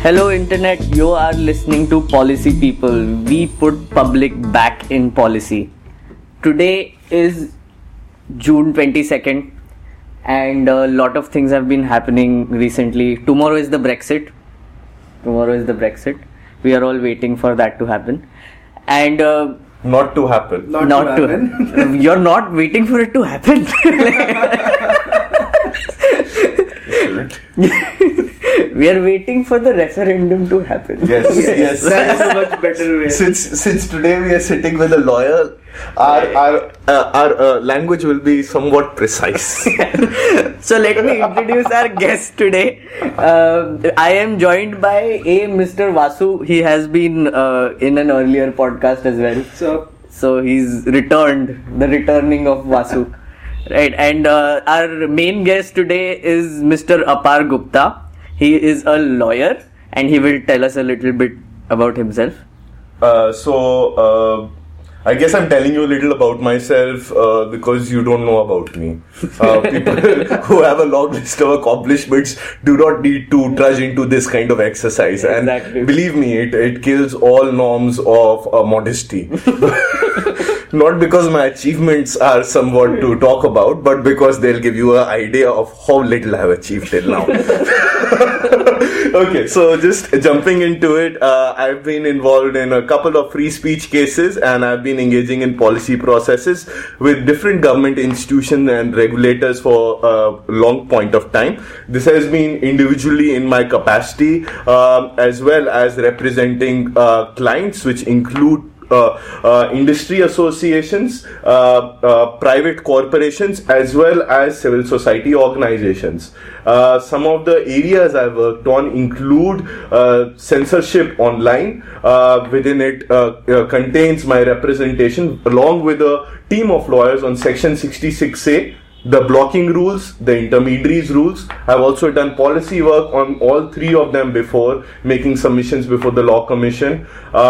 Hello Internet, you are listening to Policy People. We put public back in policy. Today is June 22nd and a lot of things have been happening recently. Tomorrow is the Brexit. We are all waiting for that to happen. And not to happen. Not to happen. You're not waiting for it to happen. We are waiting for the referendum to happen. Yes. That is a much better way. Since today we are sitting with a lawyer, our language will be somewhat precise. So let me introduce our guest today. I am joined by Mr. Vasu. He has been in an earlier podcast as well. So he's returned, the returning of Vasu. Right, and our main guest today is Mr. Apar Gupta. He is a lawyer and he will tell us a little bit about himself. I guess I'm telling you a little about myself because you don't know about me. People who have a long list of accomplishments do not need to trudge into this kind of exercise. And exactly. Believe me, it kills all norms of modesty. Not because my achievements are somewhat to talk about, but because they'll give you an idea of how little I have achieved till now. Okay, so just jumping into it, I've been involved in a couple of free speech cases and I've been engaging in policy processes with different government institutions and regulators for a long point of time. This has been individually in my capacity as well as representing clients which include industry associations, private corporations, as well as civil society organizations. Some of the areas I've worked on include censorship online. Within it contains my representation along with a team of lawyers on Section 66A, the blocking rules, the intermediaries rules. I've also done policy work on all three of them before, making submissions before the Law Commission.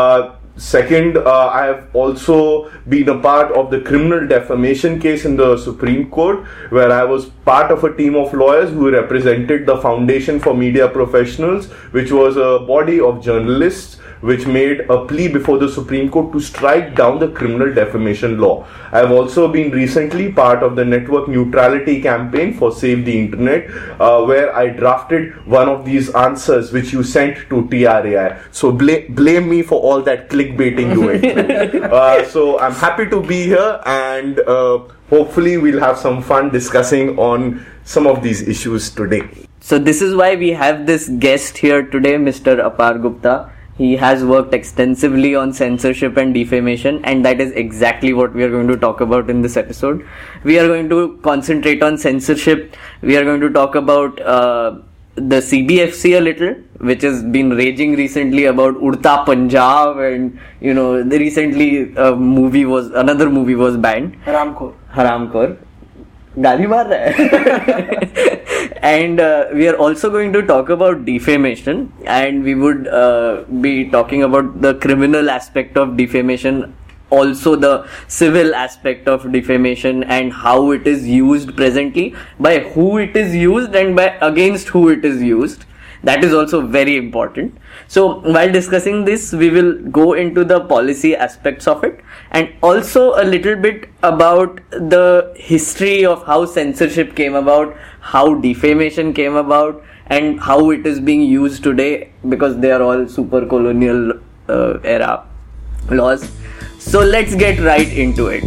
Second, I have also been a part of the criminal defamation case in the Supreme Court, where I was part of a team of lawyers who represented the Foundation for Media Professionals, which was a body of journalists which made a plea before the Supreme Court to strike down the criminal defamation law. I have also been recently part of the network neutrality campaign for Save the Internet, where I drafted one of these answers which you sent to TRAI. So blame me for all that clickbaiting you went through. So I'm happy to be here and hopefully we'll have some fun discussing on some of these issues today. So this is why we have this guest here today, Mr. Apar Gupta. He has worked extensively on censorship and defamation, and that is exactly what we are going to talk about in this episode. We are going to concentrate on censorship. We are going to talk about the CBFC a little, which has been raging recently about Udta Punjab, and recently another movie was banned. Haramkhor. Gaali maar raha hai. And we are also going to talk about defamation, and we would be talking about the criminal aspect of defamation, also the civil aspect of defamation and how it is used presently, by who it is used and by against who it is used. That is also very important. So while discussing this, we will go into the policy aspects of it and also a little bit about the history of how censorship came about, how defamation came about, and how it is being used today, because they are all super colonial era laws. So let's get right into it.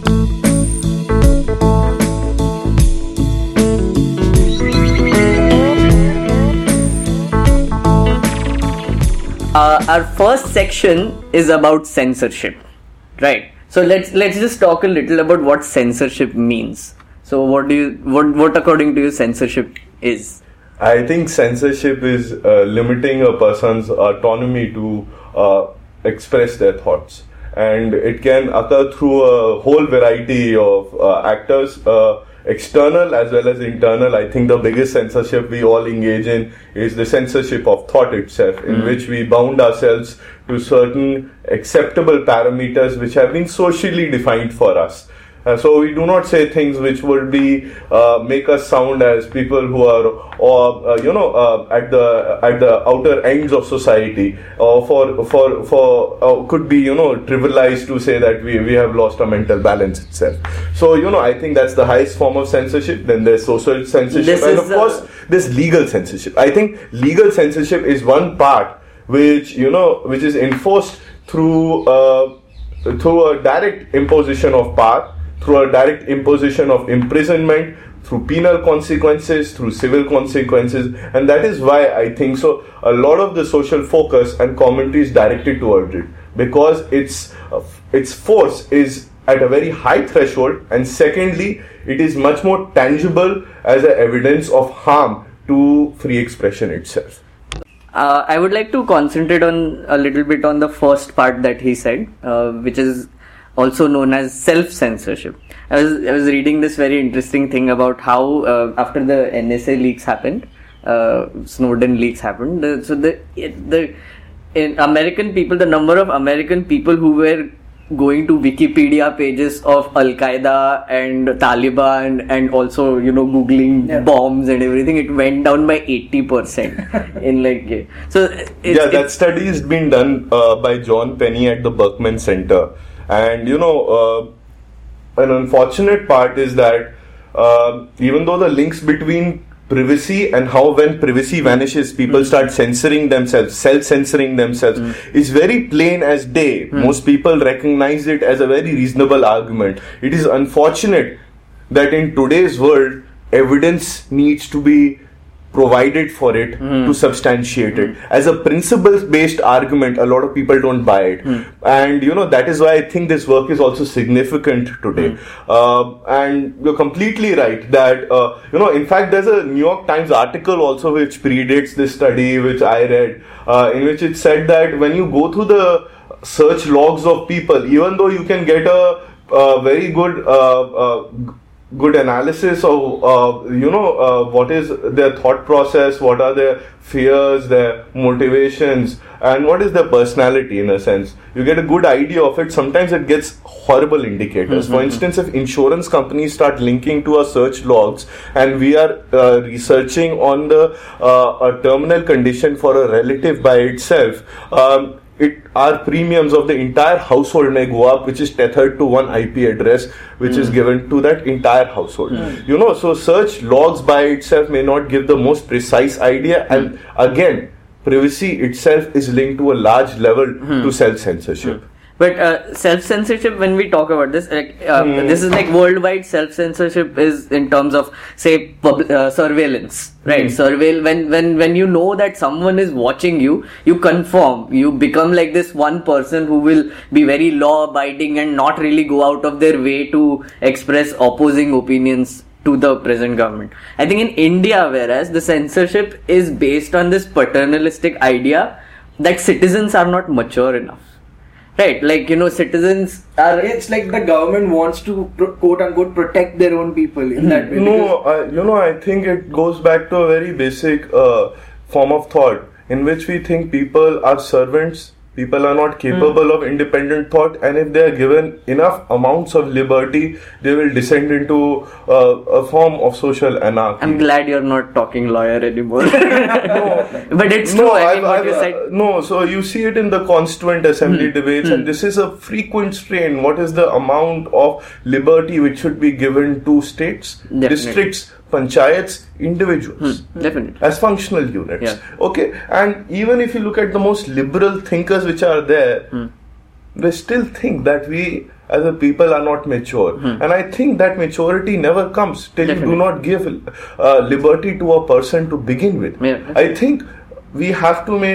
Our first section is about censorship, right? So let's just talk a little about what censorship means. So what according to you censorship is? I think censorship is limiting a person's autonomy to express their thoughts, and it can occur through a whole variety of actors. External as well as internal. I think the biggest censorship we all engage in is the censorship of thought itself, in which we bound ourselves to certain acceptable parameters which have been socially defined for us. So we do not say things which would be make us sound as people who are, at the outer ends of society, or could be trivialized to say that we have lost our mental balance itself. So I think that's the highest form of censorship. Then there's social censorship, and of course there's legal censorship. I think legal censorship is one part which is enforced through a direct imposition of power, through a direct imposition of imprisonment, through penal consequences, through civil consequences, and that is why I think so a lot of the social focus and commentary is directed towards it, because its force is at a very high threshold, and secondly, it is much more tangible as a evidence of harm to free expression itself. I would like to concentrate on a little bit on the first part that he said, which is also known as self-censorship. I was reading this very interesting thing about how after the NSA leaks happened, Snowden leaks happened. In American people, the number of American people who were going to Wikipedia pages of Al Qaeda and Taliban and also googling bombs and everything, it went down by 80% in that study has been done by John Penny at the Berkman Center, and an unfortunate part is that even though the links between privacy and how when privacy vanishes people start censoring themselves, self-censoring themselves, is very plain as day. Most people recognize it as a very reasonable argument. It is unfortunate that in today's world evidence needs to be provided for it to substantiate it. As a principle-based argument, a lot of people don't buy it. And that is why I think this work is also significant today. And you're completely right that in fact there's a New York Times article also which predates this study, which I read, in which it said that when you go through the search logs of people, even though you can get a very good analysis of what is their thought process, what are their fears, their motivations, and what is their personality, in a sense, you get a good idea of it. Sometimes it gets horrible indicators. For instance, if insurance companies start linking to our search logs and we are researching on a terminal condition for a relative by itself, our premiums of the entire household may go up, which is tethered to one IP address, which is given to that entire household. So search logs by itself may not give the most precise idea, and again, privacy itself is linked to a large level to self-censorship. But self-censorship, when we talk about this, this is like worldwide self-censorship is in terms of, say, surveillance, right? When you know that someone is watching you, you conform. You become like this one person who will be very law-abiding and not really go out of their way to express opposing opinions to the present government. I think in India, whereas the censorship is based on this paternalistic idea that citizens are not mature enough. Right, citizens are... It's like the government wants to, quote-unquote, protect their own people in that way. No, I think it goes back to a very basic form of thought in which we think people are servants, people are not capable of independent thought, and if they are given enough amounts of liberty, they will descend into a form of social anarchy. I'm glad you're not talking lawyer anymore. But it's true. What you said. So you see it in the Constituent Assembly debates, and this is a frequent strain. What is the amount of liberty which should be given to states, districts, panchayats, individuals, definitely, as functional units. Okay, and even if you look at the most liberal thinkers which are there, they still think that we as a people are not mature, and I think that maturity never comes till you do not give liberty to a person to begin with. I think we have to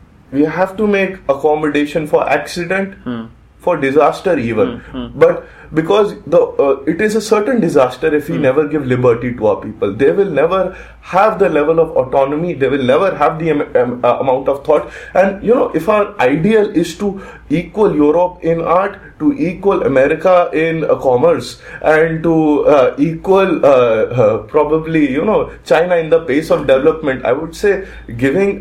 make accommodation for accident, for disaster even, but because it is a certain disaster if we never give liberty to our people. They will never have the level of autonomy, they will never have the amount of thought. And if our ideal is to equal Europe in art, to equal America in commerce, and to equal probably China in the pace of development, I would say giving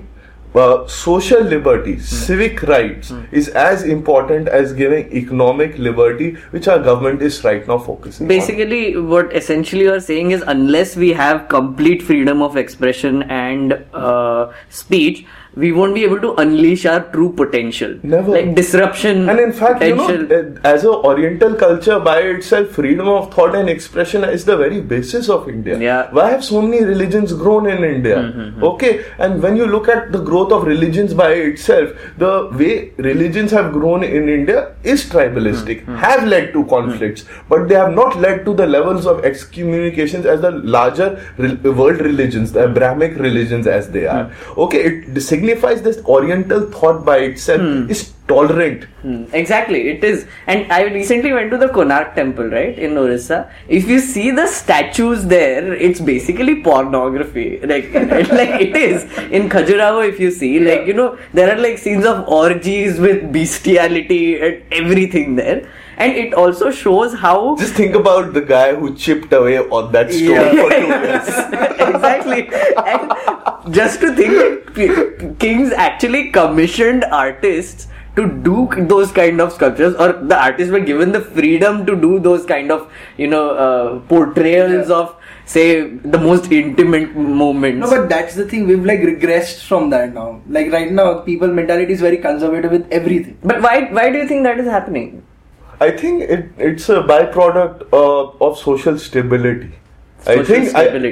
social liberty, civic rights is as important as giving economic liberty, which our government is right now focusing on. Basically, what essentially you are saying is, unless we have complete freedom of expression and speech, we won't be able to unleash our true potential. Never. Like disruption. And in fact, potential. as a Oriental culture by itself, freedom of thought and expression is the very basis of India. Yeah. Why have so many religions grown in India? Okay, and when you look at the growth of religions by itself, the way religions have grown in India is tribalistic, have led to conflicts, but they have not led to the levels of excommunications as the larger world religions, the Abrahamic religions as they are. Okay, it signifies this Oriental thought by itself is tolerant. Exactly, it is. And I recently went to the Konark temple, right, in Orissa. If you see the statues there, it's basically pornography. Like it is. In Khajuraho, if you see, there are like scenes of orgies with bestiality and everything there. And it also shows how... Just think about the guy who chipped away on that stone for 2 years. Exactly. And just to think that kings actually commissioned artists to do those kind of sculptures, or the artists were given the freedom to do those kind of, portrayals of, say, the most intimate moments. No, but that's the thing. We've like regressed from that now. Like right now, people mentality is very conservative with everything. But why do you think that is happening? I think it's a byproduct of social stability. I think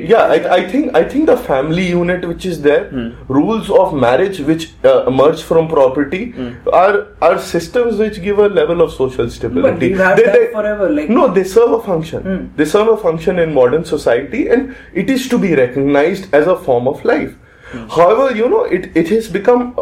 the family unit which is there, rules of marriage which emerge from property are systems which give a level of social stability. But we've had that forever. No, they serve a function. They serve a function in modern society, and it is to be recognized as a form of life. However, it has become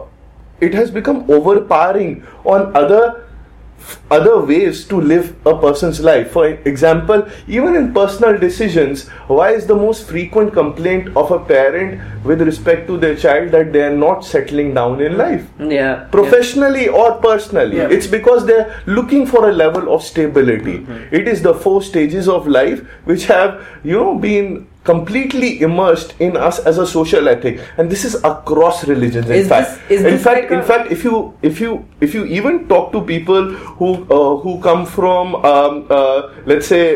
overpowering on other ways to live a person's life. For example, even in personal decisions, why is the most frequent complaint of a parent with respect to their child that they are not settling down in life? Yeah. Professionally or personally. Yeah. It's because they're looking for a level of stability. It is the 4 stages of life which have, been completely immersed in us as a social ethic, and this is across religions. In fact, if you even talk to people who come from let's say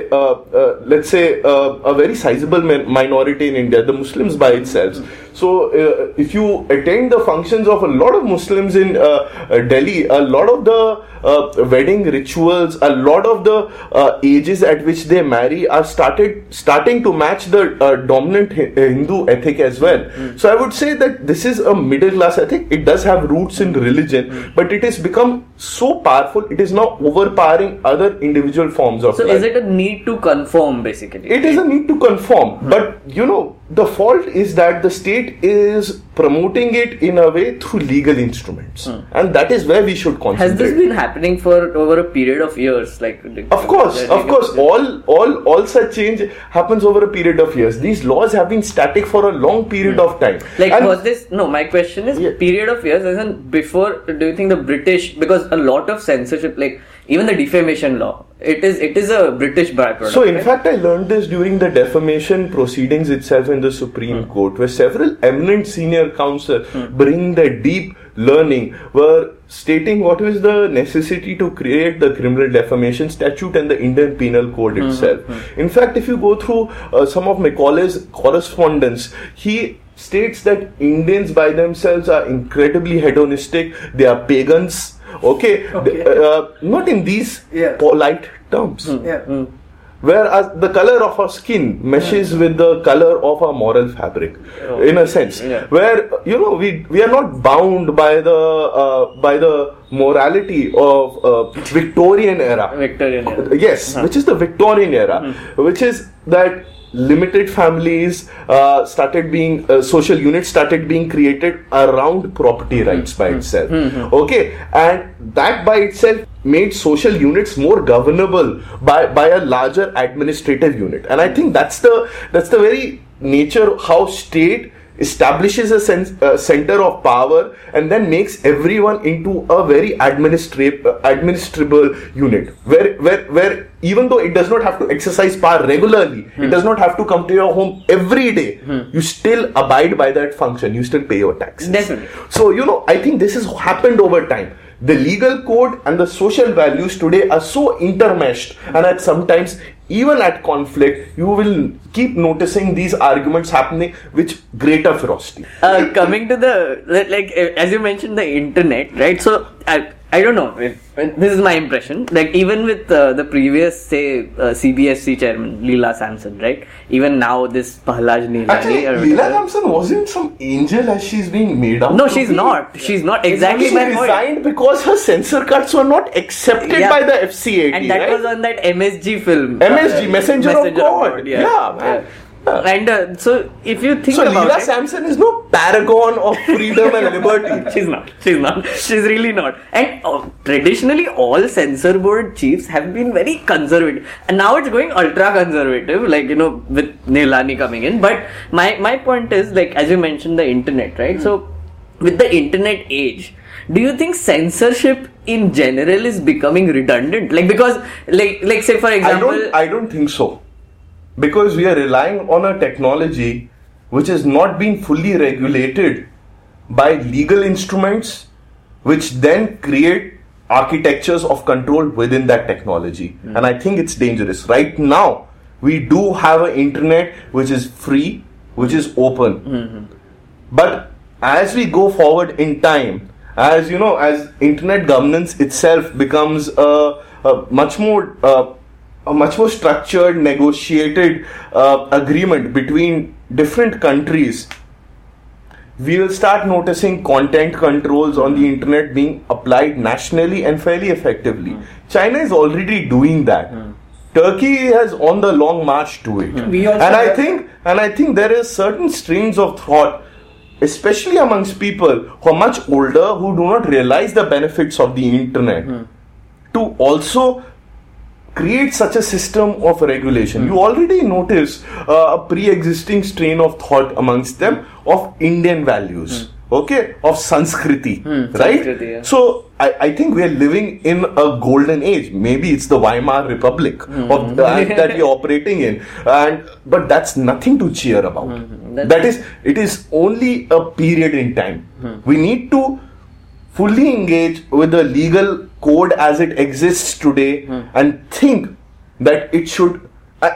a very sizable minority in India, the Muslims by itself. So if you attend the functions of a lot of Muslims in Delhi, a lot of the wedding rituals, a lot of the ages at which they marry are starting to match the dominant Hindu ethic as well. So I would say that this is a middle class ethic. It does have roots in religion, but it has become so powerful, it is now overpowering other individual forms of life. So is it a need to conform, basically? It is a need to conform, but the fault is that the state is promoting it in a way through legal instruments, and that is where we should concentrate. Has this been happening for over a period of years? Of course, all such change happens over a period of years. These laws have been static for a long period of time. My question is period of years, as in before, do you think the British, because a lot of censorship, even the defamation law, it is a British byproduct. So in fact, I learned this during the defamation proceedings itself in the Supreme Court, where several eminent senior counsel bringing their deep learning were stating what is the necessity to create the criminal defamation statute and the Indian Penal Code itself. In fact, if you go through some of Macaulay's correspondence, he states that Indians by themselves are incredibly hedonistic, they are pagans. Not in these polite terms. Whereas the color of our skin meshes with the color of our moral fabric, in a sense, where we are not bound by the morality of Victorian era. Yes, which is the Victorian era, which is that limited families started being social units started being created around property rights by itself. And that by itself made social units more governable by a larger administrative unit. And I think that's the very nature how state establishes a center of power, and then makes everyone into a very administrable unit, where even though it does not have to exercise power regularly, it does not have to come to your home every day, you still abide by that function, you still pay your taxes. Definitely. So, I think this has happened over time. The legal code and the social values today are so intermeshed, and at sometimes even at conflict, you will keep noticing these arguments happening with greater ferocity. Coming to as you mentioned, the internet, right? So I don't know, this is my impression, like even with the previous, say, CBSC chairman, Leela Samson, right? Even now this Pahlaj Nilani. Actually, Leela Samson wasn't some angel as she's being made out. No, she's not. She's not. Exactly my point. She resigned because her censor cuts were not accepted by the FCAT. And that was on that MSG film. MSG, Messenger of God. Yeah, man. And so, if you think about Leela Samson is no paragon of freedom and liberty. She's not. She's really not. And traditionally, all censor board chiefs have been very conservative. And now it's going ultra conservative, with Nilani coming in. But my point is, as you mentioned, the internet, right? So, with the internet age, do you think censorship in general is becoming redundant? Because, say for example... I don't think so. Because we are relying on a technology which has not been fully regulated by legal instruments, which then create architectures of control within that technology. And I think it's dangerous. Right now, we do have an internet which is free, which is open. But as we go forward in time, as internet governance itself becomes a much more structured, negotiated agreement between different countries, we will start noticing content controls on the internet being applied nationally and fairly effectively. China is already doing that. Turkey has on the long march to it. And I think there is certain strains of thought, especially amongst people who are much older, who do not realize the benefits of the internet, to also create such a system of regulation. You already notice a pre-existing strain of thought amongst them of Indian values, of Sanskriti, right? Sanskriti, yeah. So I think we are living in a golden age. Maybe it's the Weimar Republic that we are operating in, but that's nothing to cheer about. It is only a period in time. We need to fully engage with the legal code as it exists today and think that it should,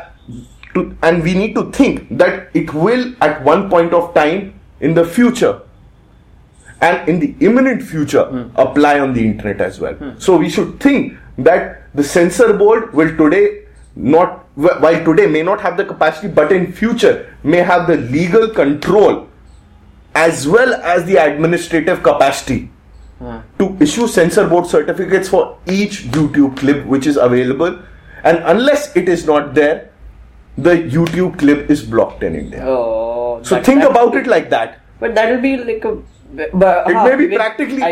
and we need to think that it will at one point of time in the future and in the imminent future apply on the internet as well. So we should think that the censor board will today while today may not have the capacity, but in future may have the legal control as well as the administrative capacity to issue censor board certificates for each YouTube clip which is available, and unless it is not there, the YouTube clip is blocked in India. So think about it like that. But that will be like a... it may be practically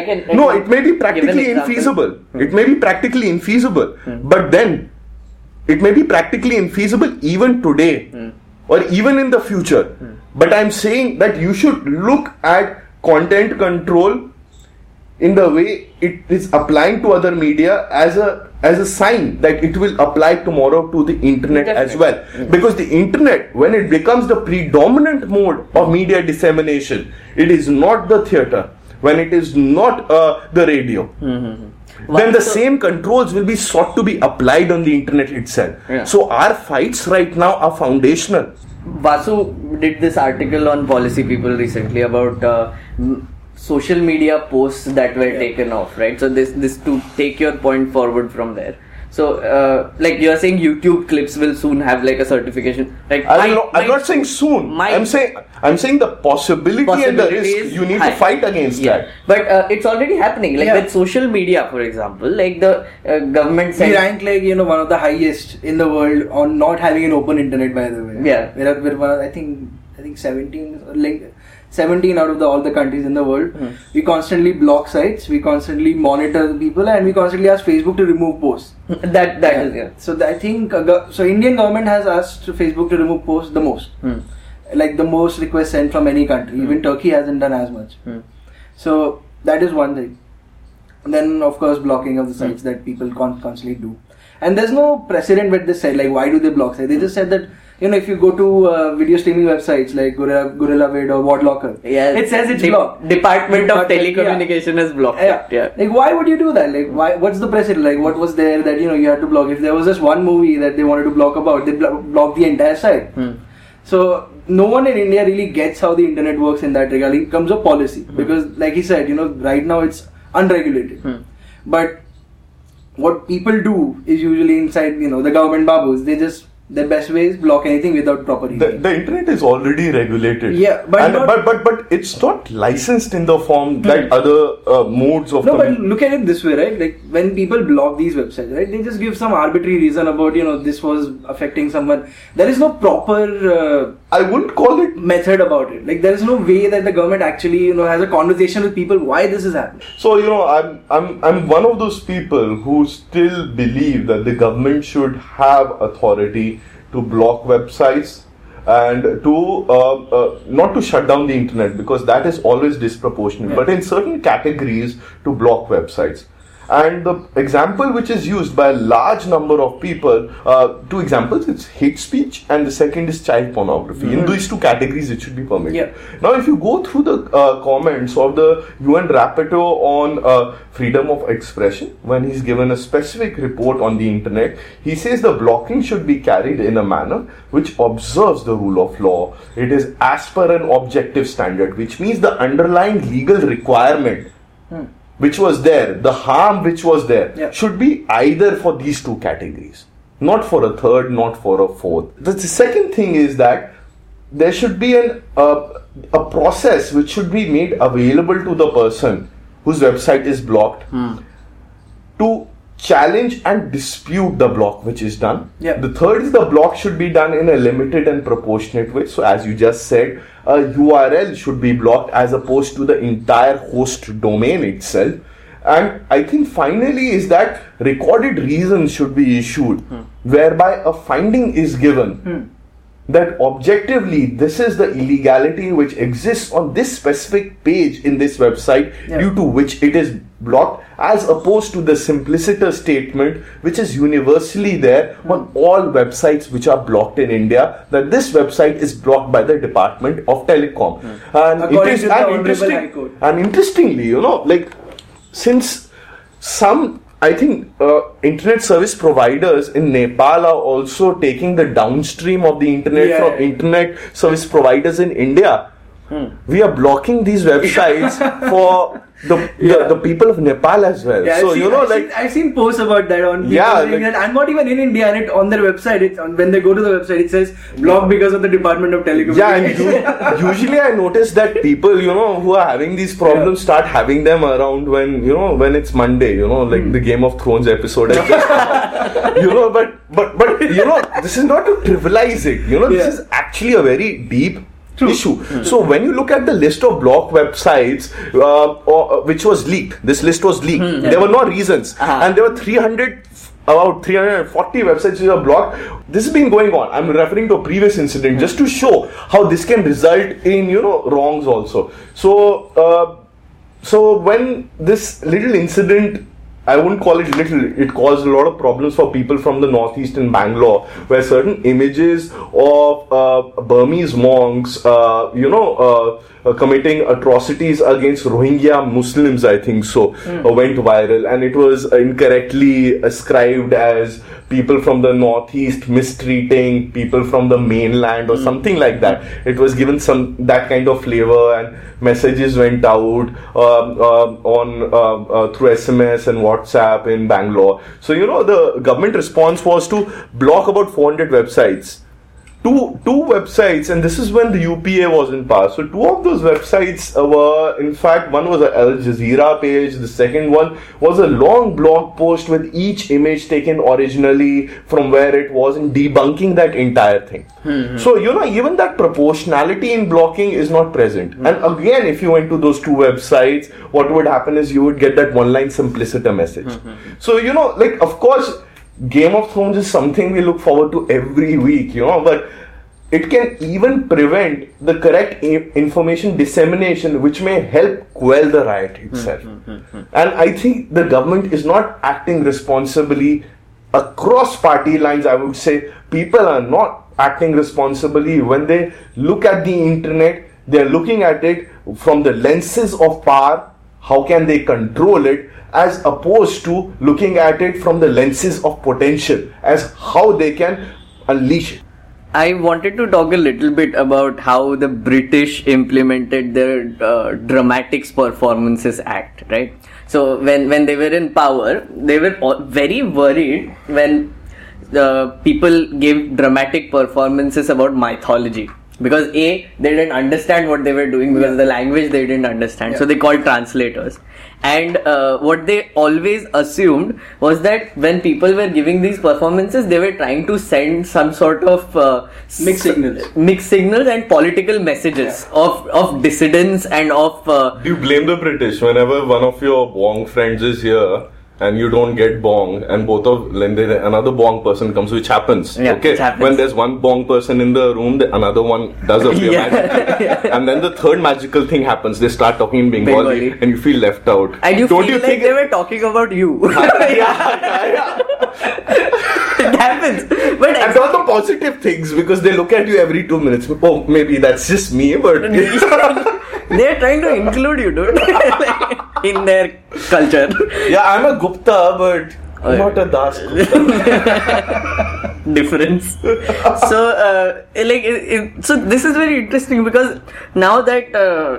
infeasible. It may be practically infeasible. But then it may be practically infeasible even today or even in the future. But I'm saying that you should look at content control in the way it is applying to other media as a sign that it will apply tomorrow to the internet as well. Because the internet, when it becomes the predominant mode of media dissemination, it is not the theatre, when it is not the radio, then the same controls will be sought to be applied on the internet itself. So our fights right now are foundational. Vasu did this article on Policy People recently about social media posts that were taken off, right? So this to take your point forward from there. So you're saying YouTube clips will soon have a certification. I'm not saying soon. I'm saying the possibility and the risk. You need to fight against that. But it's already happening. With social media, for example, the government said... We rank one of the highest in the world on not having an open internet, by the way. Yeah. We're one of, I think 17 out of all the countries in the world. We constantly block sites, we constantly monitor the people, and we constantly ask Facebook to remove posts. That is. So I think Indian government has asked Facebook to remove posts the most. like the most requests sent from any country. Even Turkey hasn't done as much. So that is one thing. And then of course blocking of the sites that people constantly do. And there's no precedent with this site. Like why do they block sites? They just said that, you know, if you go to video streaming websites like GorillaVid or Wadlocker, it says it's blocked. Department of Telecommunication has blocked it. Yeah. Like why would you do that? Like why? What's the precedent? Like what was there that, you know, you had to block? If there was just one movie that they wanted to block about, they blocked the entire site. So no one in India really gets how the internet works in that regard. It comes of policy because, like he said, you know, right now it's unregulated. But what people do is usually inside, you know, the government babus, they just, their best way is block anything without proper reason. The internet is already regulated. Yeah, but it's not licensed in the form that other modes of. No, but look at it this way, right? Like when people block these websites, right? They just give some arbitrary reason about, you know, this was affecting someone. There is no proper. I wouldn't call it method about it. Like there is no way that the government actually, you know, has a conversation with people why this is happening. So, you know, I'm one of those people who still believe that the government should have authority to block websites and to not to shut down the internet, because that is always disproportionate, but in certain categories to block websites. And the example which is used by a large number of people, two examples, it's hate speech and the second is child pornography. In these two categories it should be permitted. Now if you go through the comments of the UN Rapporteur on freedom of expression, when he's given a specific report on the internet, he says the blocking should be carried in a manner which observes the rule of law. It is as per an objective standard, which means the underlying legal requirement which was there, the harm which was there, should be either for these two categories, not for a third, not for a fourth. The second thing is that there should be a process which should be made available to the person whose website is blocked to challenge and dispute the block which is done. The third is the block should be done in a limited and proportionate way. So as you just said, a URL should be blocked as opposed to the entire host domain itself. And I think finally is that recorded reasons should be issued whereby a finding is given that objectively this is the illegality which exists on this specific page in this website due to which it is blocked, as opposed to the simpliciter statement which is universally there on all websites which are blocked in India, that this website is blocked by the Department of Telecom. And interestingly, you know, like since some, I think internet service providers in Nepal are also taking the downstream of the internet from internet service providers in India. We are blocking these websites for the people of Nepal as well. I've seen posts about that on people saying that I'm not even in India, and on their website, when they go to the website, it says blocked because of the Department of Telecommunications. And usually I notice that people, you know, who are having these problems start having them around when it's Monday, you know, like the Game of Thrones episode. You know, but you know, this is not to trivialize it. You know, this is actually a very deep issue. So when you look at the list of blocked websites which was leaked, this list was leaked. There were no reasons, and there were about 340 websites which are blocked. This has been going on. I'm referring to a previous incident just to show how this can result in, you know, wrongs also. So when this little incident, I wouldn't call it little, it caused a lot of problems for people from the northeast in Bangalore, where certain images of Burmese monks, committing atrocities against Rohingya Muslims, I think so, went viral, and it was incorrectly ascribed as people from the northeast mistreating people from the mainland or something like that. It was given that kind of flavor, and messages went out through SMS and WhatsApp in Bangalore. So, you know, the government response was to block about 400 websites. Two websites, and this is when the UPA was in power. So two of those websites were, in fact, one was an Al Jazeera page, the second one was a long blog post with each image taken originally from where it was, and debunking that entire thing. So, you know, even that proportionality in blocking is not present. And again, if you went to those two websites, what would happen is you would get that one-line simpliciter message. So, you know, like, of course, Game of Thrones is something we look forward to every week, you know, but it can even prevent the correct information dissemination, which may help quell the riot itself. And I think the government is not acting responsibly across party lines. I would say people are not acting responsibly when they look at the internet. They are looking at it from the lenses of power. How can they control it, as opposed to looking at it from the lenses of potential, as how they can unleash it. I wanted to talk a little bit about how the British implemented their Dramatics Performances Act, right? So when they were in power, they were very worried when people gave dramatic performances about mythology. Because they didn't understand what they were doing, because the language they didn't understand. So they called translators. And what they always assumed was that when people were giving these performances, they were trying to send some sort of mixed signals and political messages of dissidence and of... Do you blame the British whenever one of your Bong friends is here and you don't get Bong, and another Bong person comes, which happens, okay? Happens. When there's one Bong person in the room, another one does appear magically. And then the third magical thing happens. They start talking in Bengali. And you feel left out. And don't you think they were talking about you? Yeah. It happens. But and all the positive things, because they look at you every 2 minutes. Oh, maybe that's just me, but... They're trying to include you, dude. In their culture. Yeah, I'm a Gupta, but I'm not a Das Gupta. Difference. So, so this is very interesting, because now that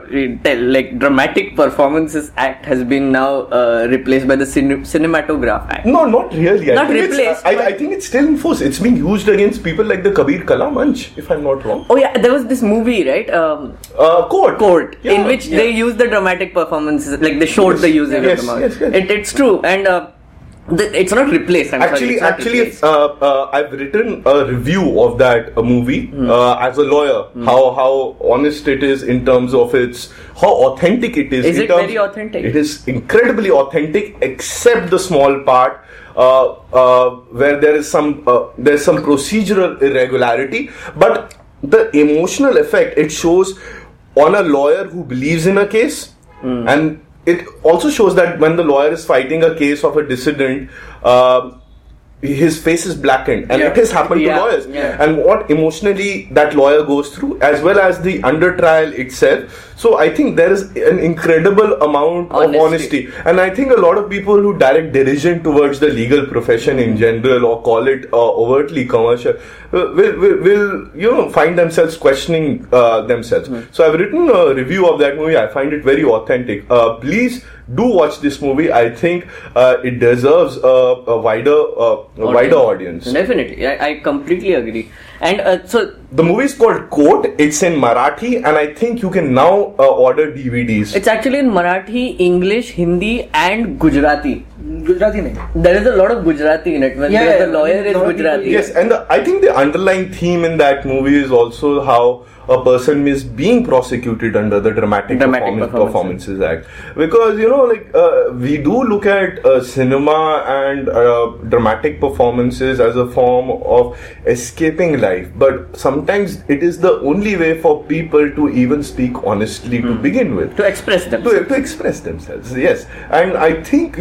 Dramatic Performances Act has been now replaced by the Cinematograph Act. No, not really. I think it's still in force. It's being used against people like the Kabir Kala Manch, if I'm not wrong. Oh yeah, there was this movie, right? Court, in which they used the dramatic performances, like they showed the usage of them. Yes. It's true, and it's not replaced. Actually, I've written a review of that movie as a lawyer. How honest it is in terms of how authentic it is. Is it very authentic? It is incredibly authentic, except the small part where there's some procedural irregularity, but the emotional effect it shows on a lawyer who believes in a case, and it also shows that when the lawyer is fighting a case of a dissident, his face is blackened, and it has happened to lawyers. And what emotionally that lawyer goes through, as well as the under trial itself. So I think there is an incredible amount of honesty, and I think a lot of people who direct derision towards the legal profession in general, or call it overtly commercial, will find themselves questioning themselves. So I've written a review of that movie. I find it very authentic. Please do watch this movie. I think it deserves a wider audience. Definitely, I completely agree. And so the movie is called Court. It's in Marathi, and I think you can now order DVDs. It's actually in Marathi, English, Hindi, and Gujarati. Gujarati nahi. There is a lot of Gujarati in it. Because the lawyer is Gujarati. Yes, and I think the underlying theme in that movie is also how a person is being prosecuted under the Dramatic Performances Act. Because, we do look at cinema and dramatic performances as a form of escaping life. But sometimes it is the only way for people to even speak honestly to begin with. To express themselves. To express themselves, yes. And I think,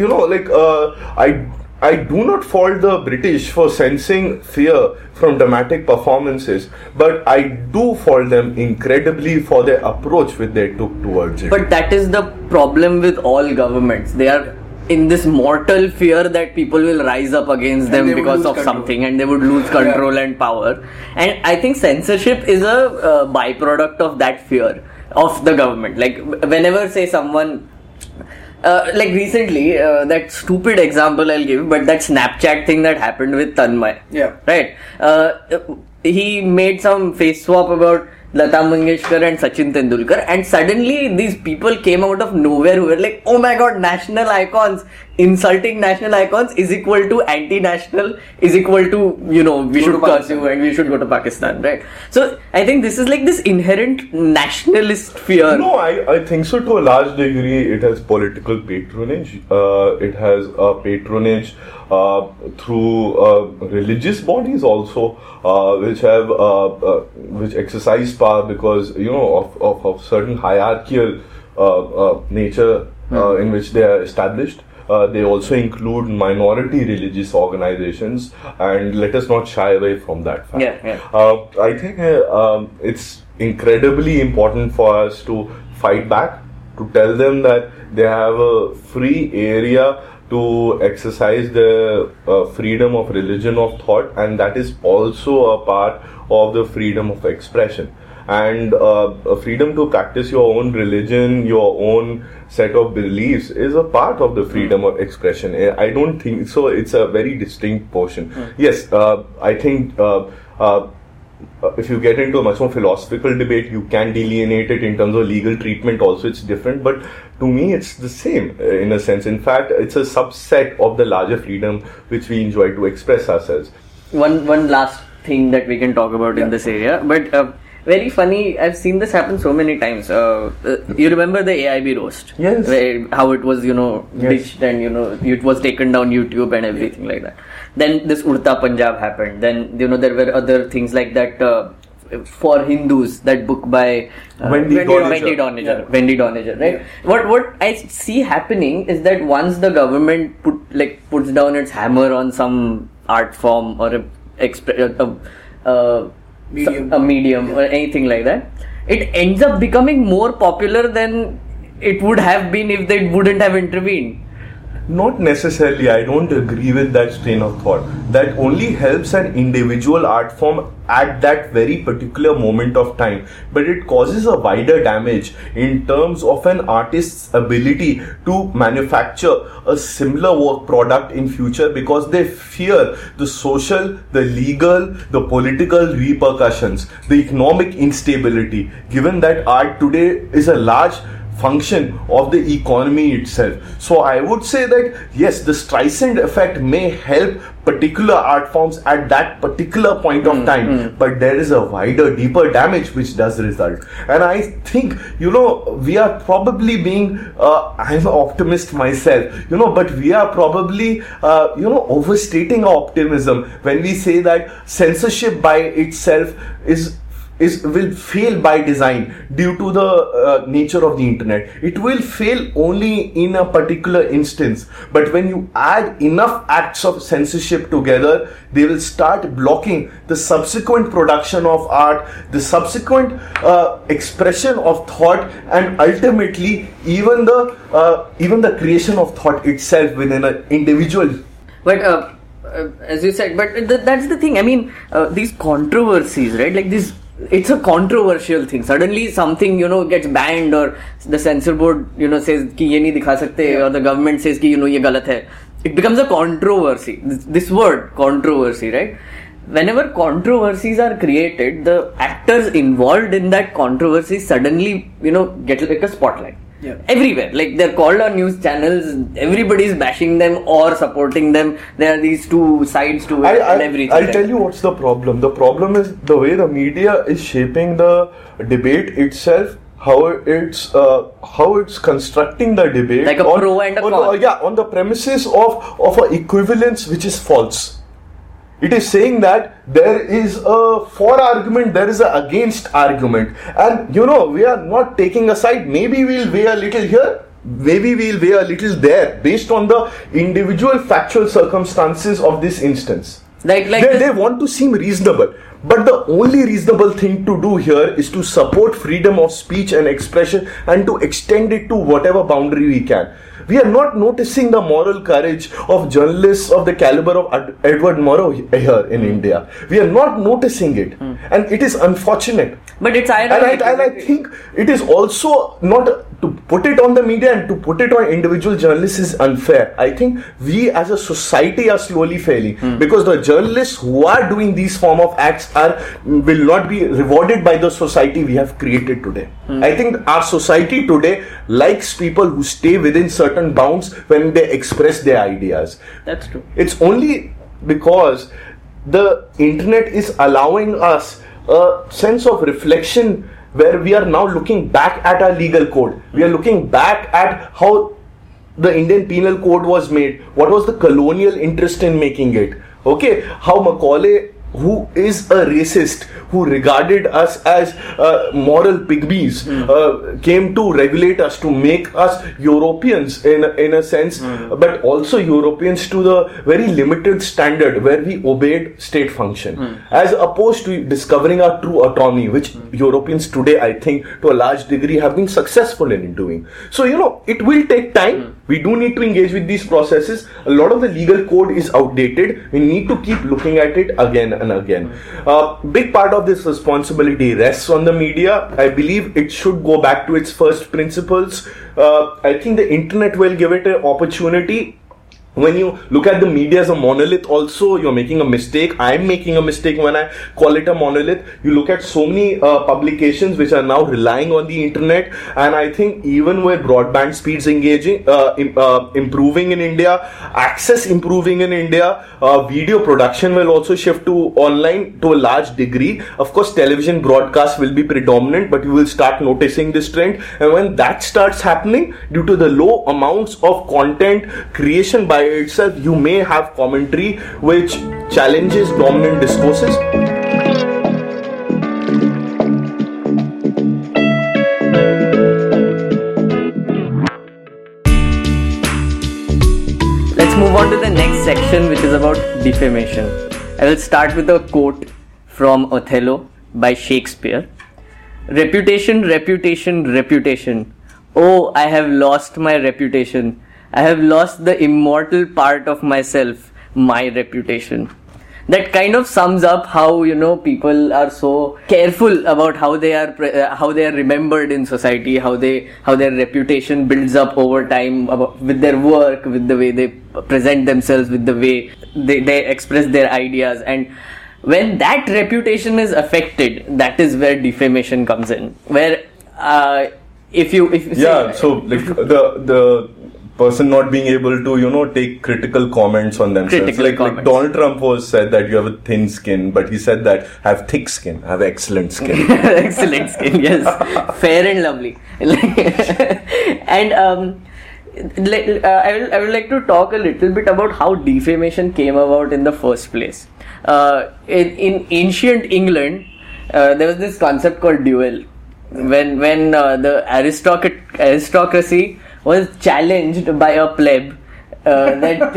I do not fault the British for sensing fear from dramatic performances, but I do fault them incredibly for their approach which they took towards it. But that is the problem with all governments. They are in this mortal fear that people will rise up against them because of something, and they would lose control and power. And I think censorship is a byproduct of that fear of the government. Like whenever, say, someone... like recently, that stupid example I'll give, but that Snapchat thing that happened with Tanmay. Yeah. Right? He made some face swap about Lata Mangeshkar and Sachin Tendulkar, and suddenly these people came out of nowhere who were like, oh my god, national icons, insulting national icons is equal to anti-national, is equal to, we should curse you and we should go to Pakistan, right? So I think this is like this inherent nationalist fear. No, I think so to a large degree. It has political patronage. It has patronage through religious bodies also, which exercise power because of certain hierarchical nature in which they are established. They also include minority religious organizations, and let us not shy away from that fact. I think it's incredibly important for us to fight back, to tell them that they have a free area to exercise the freedom of religion of thought, and that is also a part of the freedom of expression. And freedom to practice your own religion, your own set of beliefs is a part of the freedom of expression. I don't think so. It's a very distinct portion. Yes, I think if you get into a much more philosophical debate, you can delineate it in terms of legal treatment. Also, it's different. But to me, it's the same in a sense. In fact, it's a subset of the larger freedom which we enjoy to express ourselves. One last thing that we can talk about in this area, but very funny. I've seen this happen so many times. You remember the AIB roast? Yes. How it was, ditched and it was taken down YouTube and everything like that. Then this Udta Punjab happened. Then there were other things like that. For Hindus, that book by Wendy Doniger, right? Yeah. What I see happening is that once the government puts down its hammer on some art form or a medium or anything like that, it ends up becoming more popular than it would have been if they wouldn't have intervened. Not necessarily. I don't agree with that strain of thought. That only helps an individual art form at that very particular moment of time, but it causes a wider damage in terms of an artist's ability to manufacture a similar work product in future, because they fear the social, the legal, the political repercussions, the economic instability, given that art today is a large function of the economy itself. So I would say that yes, the Streisand effect may help particular art forms at that particular point of time, but there is a wider, deeper damage which does result. And I think, we are probably being, I'm an optimist myself, but we are probably, overstating our optimism when we say that censorship by itself will fail by design due to the nature of the internet. It will fail only in a particular instance, but when you add enough acts of censorship together, they will start blocking the subsequent production of art, the subsequent expression of thought, and ultimately even the creation of thought itself within an individual. But as you said, but that's the thing. I mean, these controversies, right? Like this. It's a controversial thing. Suddenly something, gets banned, or the censor board, says ki ye nahi dikha sakte, or the government says ki, ye galat hai. It becomes a controversy. This word, controversy, right? Whenever controversies are created, the actors involved in that controversy suddenly, get like a spotlight. Yeah. Everywhere, like they're called on news channels, everybody's bashing them or supporting them. There are these two sides to it and everything. I'll tell you what's the problem. The problem is the way the media is shaping the debate itself, how it's constructing the debate, like a pro and a con. On the premises of an equivalence which is false. It is saying that there is a for argument, there is a against argument, and we are not taking a side. Maybe we'll weigh a little here, maybe we'll weigh a little there, based on the individual factual circumstances of this instance. They want to seem reasonable, but the only reasonable thing to do here is to support freedom of speech and expression and to extend it to whatever boundary we can. We are not noticing the moral courage of journalists of the caliber of Edward Murrow here in India. We are not noticing it, and it is unfortunate. But it's ironic. And I think it is also not to put it on the media and to put it on individual journalists is unfair. I think we as a society are slowly failing because the journalists who are doing these form of acts will not be rewarded by the society we have created today. I think our society today likes people who stay within certain bounds when they express their ideas. That's true. It's only because the internet is allowing us a sense of reflection where we are now looking back at our legal code. We are looking back at how the Indian Penal Code was made. What was the colonial interest in making it? Okay, how Macaulay, who is a racist, who regarded us as moral pygmies, came to regulate us, to make us Europeans in a sense, but also Europeans to the very limited standard where we obeyed state function, as opposed to discovering our true autonomy, which Europeans today, I think, to a large degree have been successful in doing. So, it will take time. We do need to engage with these processes. A lot of the legal code is outdated. We need to keep looking at it again and again. Big part of this responsibility rests on the media. I believe it should go back to its first principles. I think the internet will give it an opportunity. When you look at the media as a monolith also, you're making a mistake. I'm making a mistake when I call it a monolith. You look at so many publications which are now relying on the internet, and I think even with broadband speeds improving in India, access improving in India, video production will also shift to online to a large degree. Of course, television broadcast will be predominant, but you will start noticing this trend. And when that starts happening, due to the low amounts of content creation by itself, you may have commentary which challenges dominant discourses. Let's move on to the next section, which is about defamation. I will start with a quote from Othello by Shakespeare. Reputation, reputation, reputation. Oh, I have lost my reputation. I have lost the immortal part of myself, my reputation. That kind of sums up how, people are so careful about how they are remembered in society, how their reputation builds up over time, with their work, with the way they present themselves, with the way they express their ideas. And when that reputation is affected, that is where defamation comes in. Where if you say, so like the person not being able to take critical comments on themselves, like Donald Trump said that you have a thin skin, but he said that I have thick skin, I have excellent skin. Excellent skin, yes. Fair and lovely. And I would like to talk a little bit about how defamation came about in the first place. In ancient England, there was this concept called duel. When the aristocracy was challenged by a plebe, that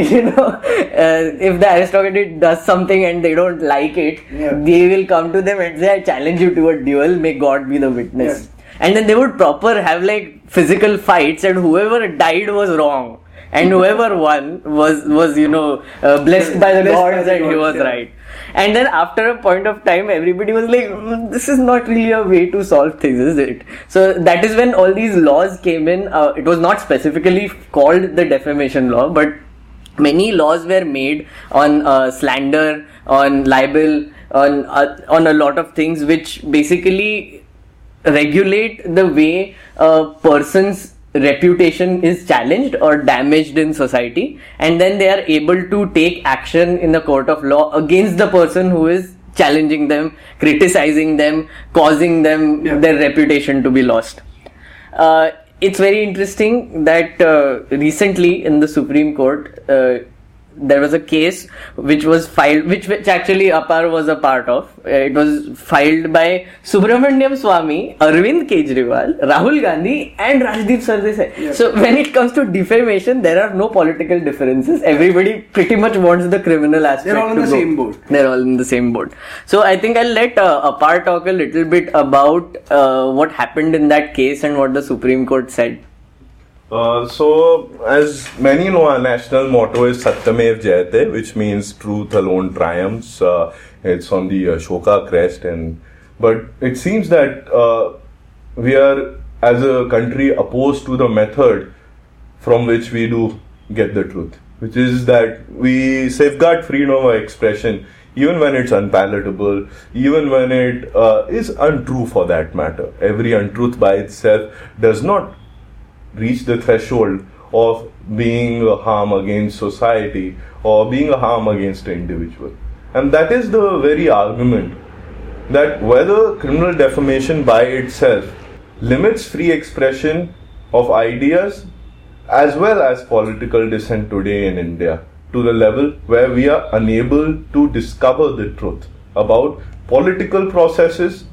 if the aristocracy does something and they don't like it, they will come to them and say, I challenge you to a duel, may God be the witness. And then they would proper have like physical fights, and whoever died was wrong, and whoever won was blessed by the gods, and he was right. And then after a point of time, everybody was like, this is not really a way to solve things, is it? So that is when all these laws came in. It was not specifically called the defamation law, but many laws were made on slander, on libel, on a lot of things which basically regulate the way a person's reputation is challenged or damaged in society, and then they are able to take action in the court of law against the person who is challenging them, criticizing them, causing them their reputation to be lost. It's very interesting that recently in the Supreme Court there was a case which was filed, which actually Apar was a part of. It was filed by Subramaniam Swamy, Arvind Kejriwal, Rahul Gandhi and Rajdeep Sardesai. Yes. So when it comes to defamation, there are no political differences. Everybody pretty much wants the criminal aspect. They're all in the same boat. They're all in the same boat. So I think I'll let Apar talk a little bit about what happened in that case and what the Supreme Court said. So, as many know, our national motto is Satyamev Jayate, which means truth alone triumphs. It's on the Ashoka crest, but it seems that we are, as a country, opposed to the method from which we do get the truth, which is that we safeguard freedom of expression even when it's unpalatable, even when it is untrue for that matter. Every untruth by itself does not reach the threshold of being a harm against society or being a harm against an individual. And that is the very argument, that whether criminal defamation by itself limits free expression of ideas as well as political dissent today in India to the level where we are unable to discover the truth about political processes,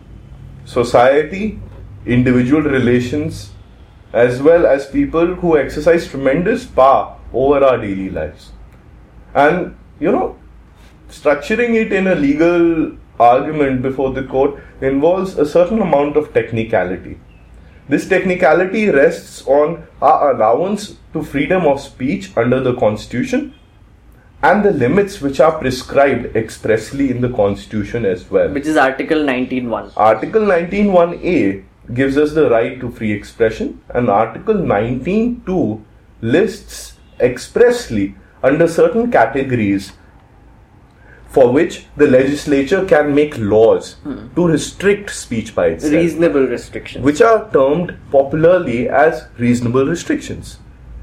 society, individual relations, as well as people who exercise tremendous power over our daily lives. And, structuring it in a legal argument before the court involves a certain amount of technicality. This technicality rests on our allowance to freedom of speech under the Constitution and the limits which are prescribed expressly in the Constitution as well. Which is Article 19.1. Article 19.1a gives us the right to free expression, and Article 19.2 lists expressly under certain categories for which the legislature can make laws to restrict speech by itself. Reasonable restrictions. Which are termed popularly as reasonable restrictions.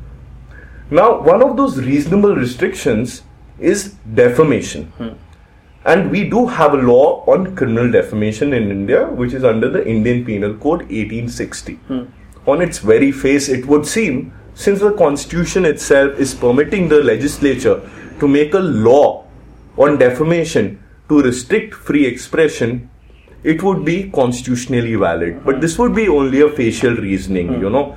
Now, one of those reasonable restrictions is defamation. And we do have a law on criminal defamation in India, which is under the Indian Penal Code 1860. On its very face, it would seem, since the Constitution itself is permitting the legislature to make a law on defamation to restrict free expression, it would be constitutionally valid. But this would be only a facial reasoning,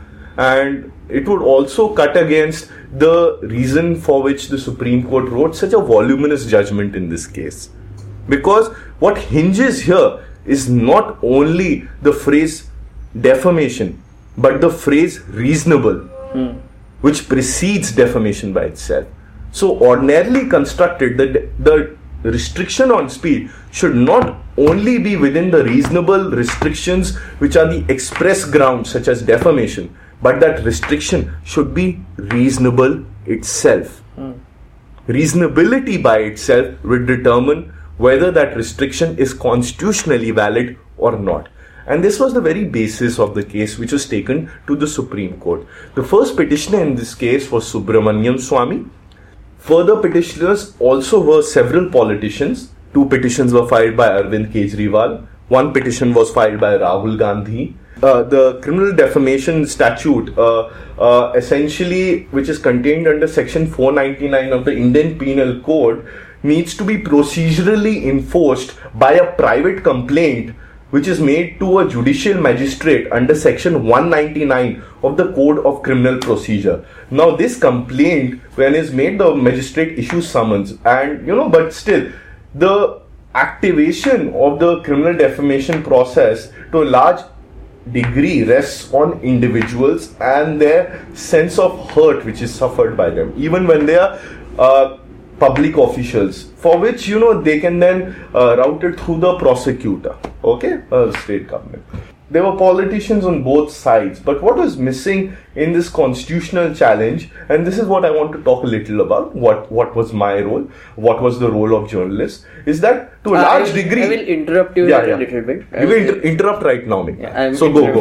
and it would also cut against the reason for which the Supreme Court wrote such a voluminous judgment in this case. Because what hinges here is not only the phrase defamation, but the phrase reasonable, which precedes defamation by itself. So ordinarily constructed, the restriction on speech should not only be within the reasonable restrictions which are the express grounds such as defamation, but that restriction should be reasonable itself. Reasonability by itself will determine whether that restriction is constitutionally valid or not. And this was the very basis of the case which was taken to the Supreme Court. The first petitioner in this case was Subramaniam Swamy. Further petitioners also were several politicians. 2 petitions were filed by Arvind Kejriwal. 1 petition was filed by Rahul Gandhi. The criminal defamation statute, essentially, which is contained under section 499 of the Indian Penal Code, needs to be procedurally enforced by a private complaint which is made to a judicial magistrate under section 199 of the Code of Criminal Procedure. Now this complaint, when is made, the magistrate issues summons, and but still the activation of the criminal defamation process to a large degree rests on individuals and their sense of hurt which is suffered by them, even when they are public officials, for which they can then route it through the prosecutor, state government. There were politicians on both sides, but what was missing in this constitutional challenge, and this is what I want to talk a little about, what was my role, what was the role of journalists, is that to a large degree... I will interrupt you a little bit. You will interrupt right now, me. So go.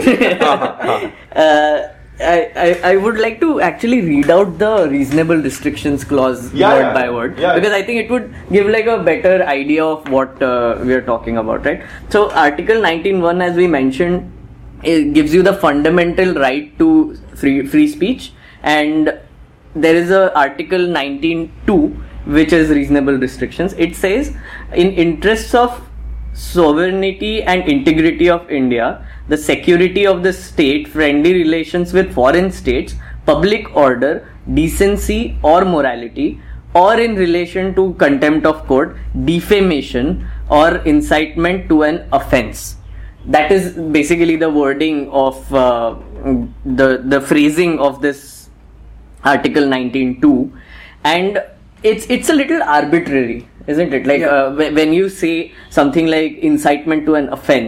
I would like to actually read out the reasonable restrictions clause word by word, because I think it would give like a better idea of what we are talking about, right? So Article 19.1, as we mentioned, it gives you the fundamental right to free speech, and there is a Article 19.2 which is reasonable restrictions. It says, in interests of sovereignty and integrity of India, the security of the state, friendly relations with foreign states, public order, decency or morality, or in relation to contempt of court, defamation or incitement to an offence. That is basically the wording of the phrasing of this Article 19.2, and it's a little arbitrary, isn't it? Like when you say something like incitement to an offence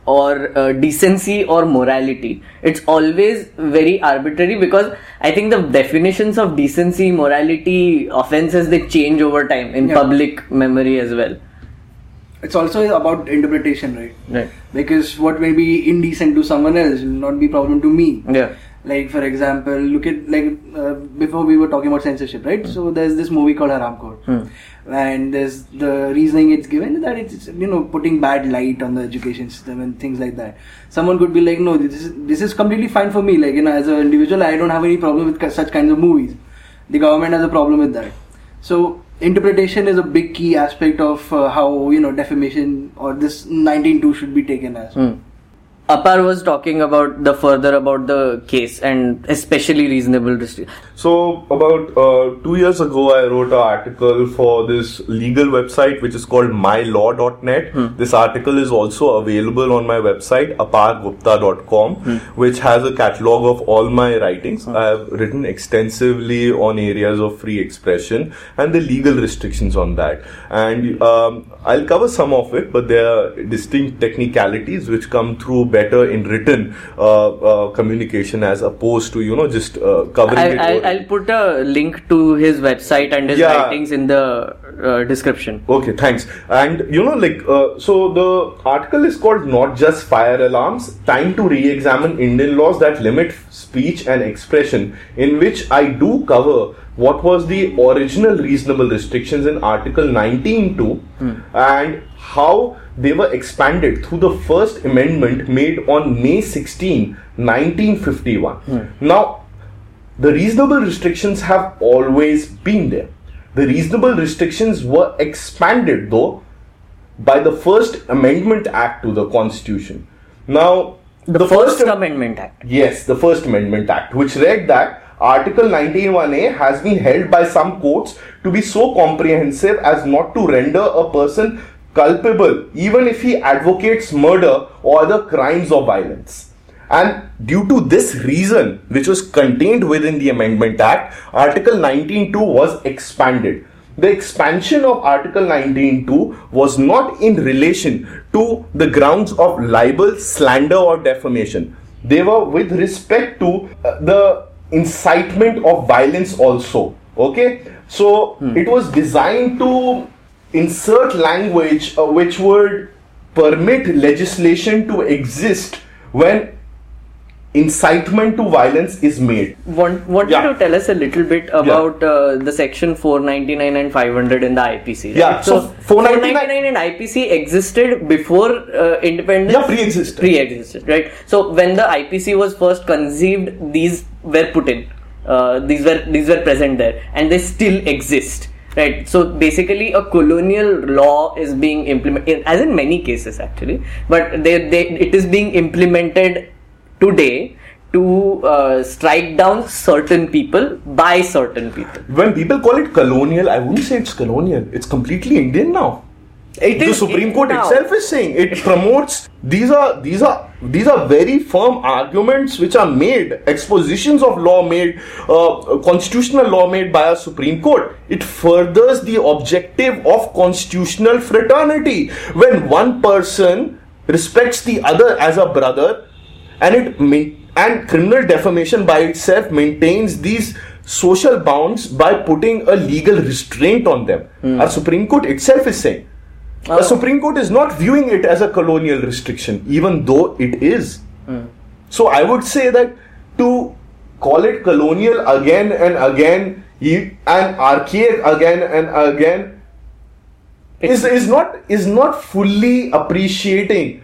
or decency or morality. It's always very arbitrary, because I think the definitions of decency, morality, offenses, they change over time in public memory as well. It's also about interpretation, right? Right. Because what may be indecent to someone else will not be problem to me. Yeah. Like, for example, look at, before we were talking about censorship, right? So there's this movie called Haramkhor. And there's the reasoning it's given that it's, putting bad light on the education system and things like that. Someone could be like, no, this is completely fine for me. Like, as an individual, I don't have any problem with such kinds of movies. The government has a problem with that. So interpretation is a big key aspect of how, defamation or this 19.2 should be taken as. Apar was talking about the case and especially reasonable restriction. So about 2 years ago, I wrote an article for this legal website which is called mylaw.net. This article is also available on my website apargupta.com, which has a catalogue of all my writings. I have written extensively on areas of free expression and the legal restrictions on that. And I'll cover some of it, but there are distinct technicalities which come through better in written communication as opposed to just covering it. I'll put a link to his website and his writings in the description. Okay, thanks. And so the article is called Not Just Fire Alarms, Time to Re-Examine Indian Laws That Limit Speech and Expression, in which I do cover what was the original reasonable restrictions in Article 19.2 and how they were expanded through the first amendment made on May 16, 1951. Now, the reasonable restrictions have always been there. The reasonable restrictions were expanded, though, by the First Amendment Act to the Constitution. Now, the First Amendment Act. Yes, the First Amendment Act, which read that Article 19(1)(a) has been held by some courts to be so comprehensive as not to render a person culpable even if he advocates murder or other crimes of violence. And due to this reason, which was contained within the Amendment Act, Article 19(2) was expanded. The expansion of Article 19(2) was not in relation to the grounds of libel, slander or defamation. They were with respect to the incitement of violence also. Okay? So it was designed to insert language which would permit legislation to exist when incitement to violence is made. Want you to tell us a little bit about the section 499 and 500 in the IPC, right? Yeah, so 499 and IPC existed before independence? Yeah, pre-existed, right? So when the IPC was first conceived, these were put in. These were present there, and they still exist. Right, so basically a colonial law is being implemented, as in many cases actually, but it is being implemented today to strike down certain people by certain people. When people call it colonial, I wouldn't say it's colonial. It's completely Indian now. The Supreme Court itself is saying it promotes. These are very firm arguments which are made, expositions of law made, constitutional law made by a Supreme Court. It furthers the objective of constitutional fraternity when one person respects the other as a brother, and criminal defamation by itself maintains these social bounds by putting a legal restraint on them. Our Supreme Court itself is saying. The Supreme Court is not viewing it as a colonial restriction, even though it is. So I would say that to call it colonial again and again and archaic again and again is not fully appreciating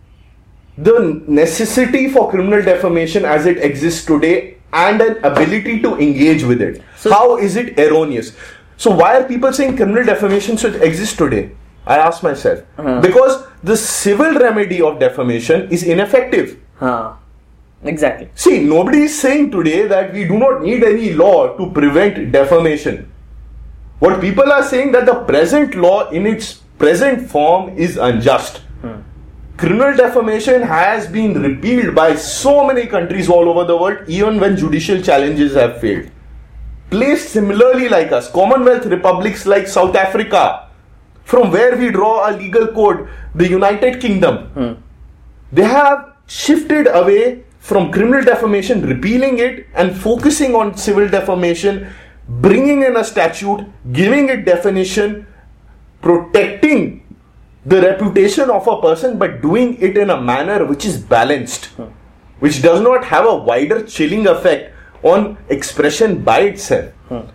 the necessity for criminal defamation as it exists today and an ability to engage with it. So, how is it erroneous? So why are people saying criminal defamation should exist today? I ask myself. Because the civil remedy of defamation is ineffective. Exactly. See, nobody is saying today that we do not need any law to prevent defamation. What people are saying that the present law in its present form is unjust. Criminal defamation has been repealed by so many countries all over the world, even when judicial challenges have failed. Placed similarly like us, Commonwealth republics like South Africa, from where we draw a legal code, the United Kingdom. they have shifted away from criminal defamation, repealing it and focusing on civil defamation, bringing in a statute, giving it definition, protecting the reputation of a person, but doing it in a manner which is balanced, which does not have a wider chilling effect on expression by itself.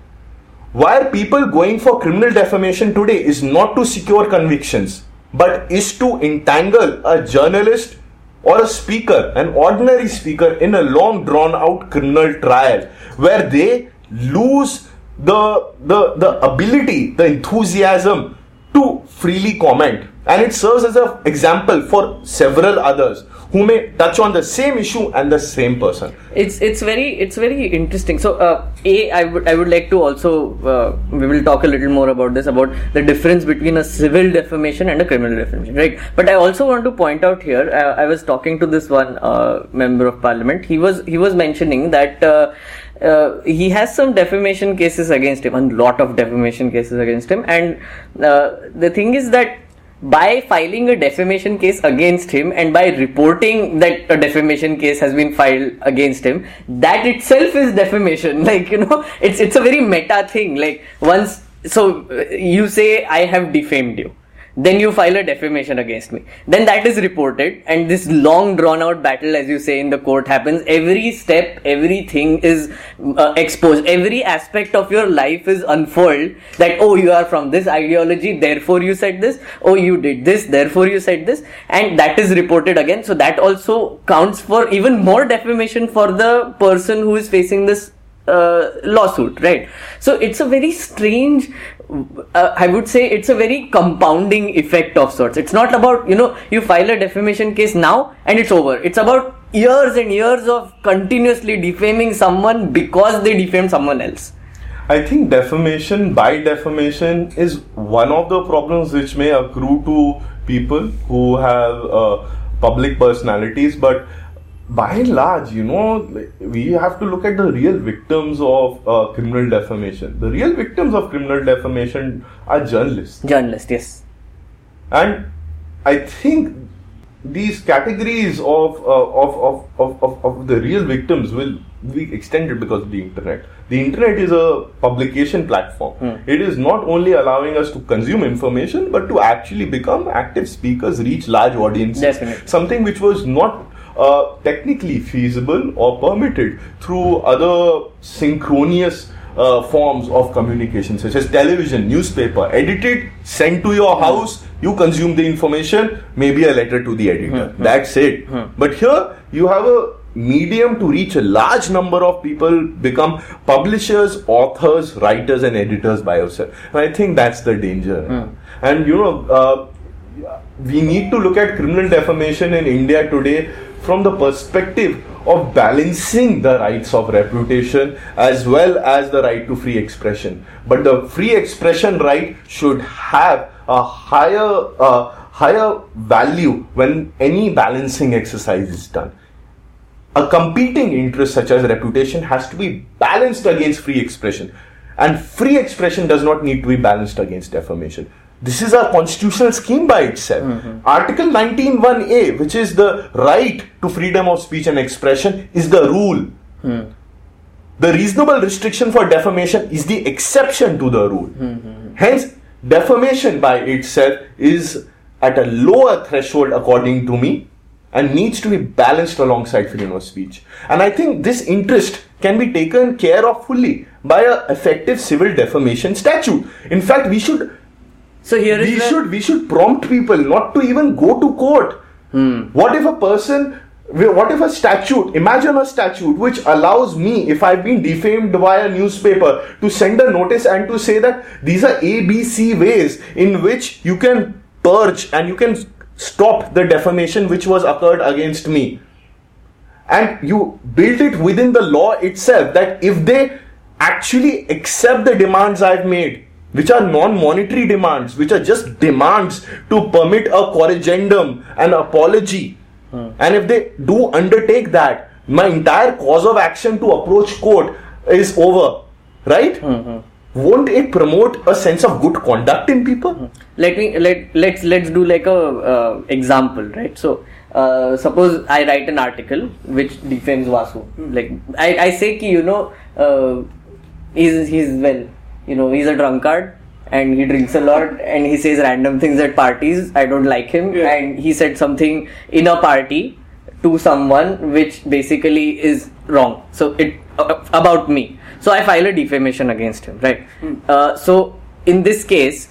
Why are people going for criminal defamation today is not to secure convictions, but is to entangle a journalist or a speaker, an ordinary speaker, in a long drawn out criminal trial where they lose the ability, the enthusiasm to freely comment. And it serves as an example for several others who may touch on the same issue and the same person. It's very interesting. So I would like to also we will talk a little more about this, about the difference between a civil defamation and a criminal defamation, right? But I also want to point out here, I was talking to this one member of parliament. He was mentioning that he has some defamation cases against him, a lot of defamation cases against him, and the thing is that by filing a defamation case against him and by reporting that a defamation case has been filed against him, that itself is defamation. Like, it's a very meta thing. Like, once, so you say I have defamed you, then you file a defamation against me, then that is reported, and this long drawn out battle, as you say, in the court happens. Every step, everything is exposed, every aspect of your life is unfolded, that oh, you are from this ideology, therefore you said this, oh, you did this, therefore you said this, and that is reported again. So that also counts for even more defamation for the person who is facing this lawsuit, right? So it's a very strange, I would say it's a very compounding effect of sorts. It's not about, you file a defamation case now and it's over. It's about years and years of continuously defaming someone because they defamed someone else. I think defamation by defamation is one of the problems which may accrue to people who have public personalities, but by and large, we have to look at the real victims of criminal defamation. The real victims of criminal defamation are journalists. Journalists, yes. And I think these categories of the real victims will be extended because of the internet. The internet is a publication platform. It is not only allowing us to consume information, but to actually become active speakers, reach large audiences. Definitely. Something which was not technically feasible or permitted through other synchronous forms of communication, such as television, newspaper, edited, sent to your house, you consume the information, maybe a letter to the editor. That's it. But here you have a medium to reach a large number of people, become publishers, authors, writers and editors by yourself. And I think that's the danger. And we need to look at criminal defamation in India today from the perspective of balancing the rights of reputation as well as the right to free expression. But the free expression right should have a higher value when any balancing exercise is done. A competing interest such as reputation has to be balanced against free expression. And free expression does not need to be balanced against defamation. This is a constitutional scheme by itself. Article 19(1)(a), which is the right to freedom of speech and expression, is the rule. The reasonable restriction for defamation is the exception to the rule. Hence, defamation by itself is at a lower threshold, according to me, and needs to be balanced alongside freedom of speech. And I think this interest can be taken care of fully by an effective civil defamation statute. In fact, we should we should prompt people not to even go to court. What if a statute, imagine a statute which allows me, if I've been defamed by a newspaper, to send a notice and to say that these are ABC ways in which you can purge and you can stop the defamation which was occurred against me. And you build it within the law itself that if they actually accept the demands I've made, which are non-monetary demands, which are just demands to permit a corrigendum, an apology, and if they do undertake that, my entire cause of action to approach court is over, right? Won't it promote a sense of good conduct in people? Let's do like a example, right? So suppose I write an article which defames Vasu. Like I say ki, he's a drunkard and he drinks a lot and he says random things at parties. I don't like him, and he said something in a party to someone which basically is wrong. So it about me. So I file a defamation against him, right? So in this case,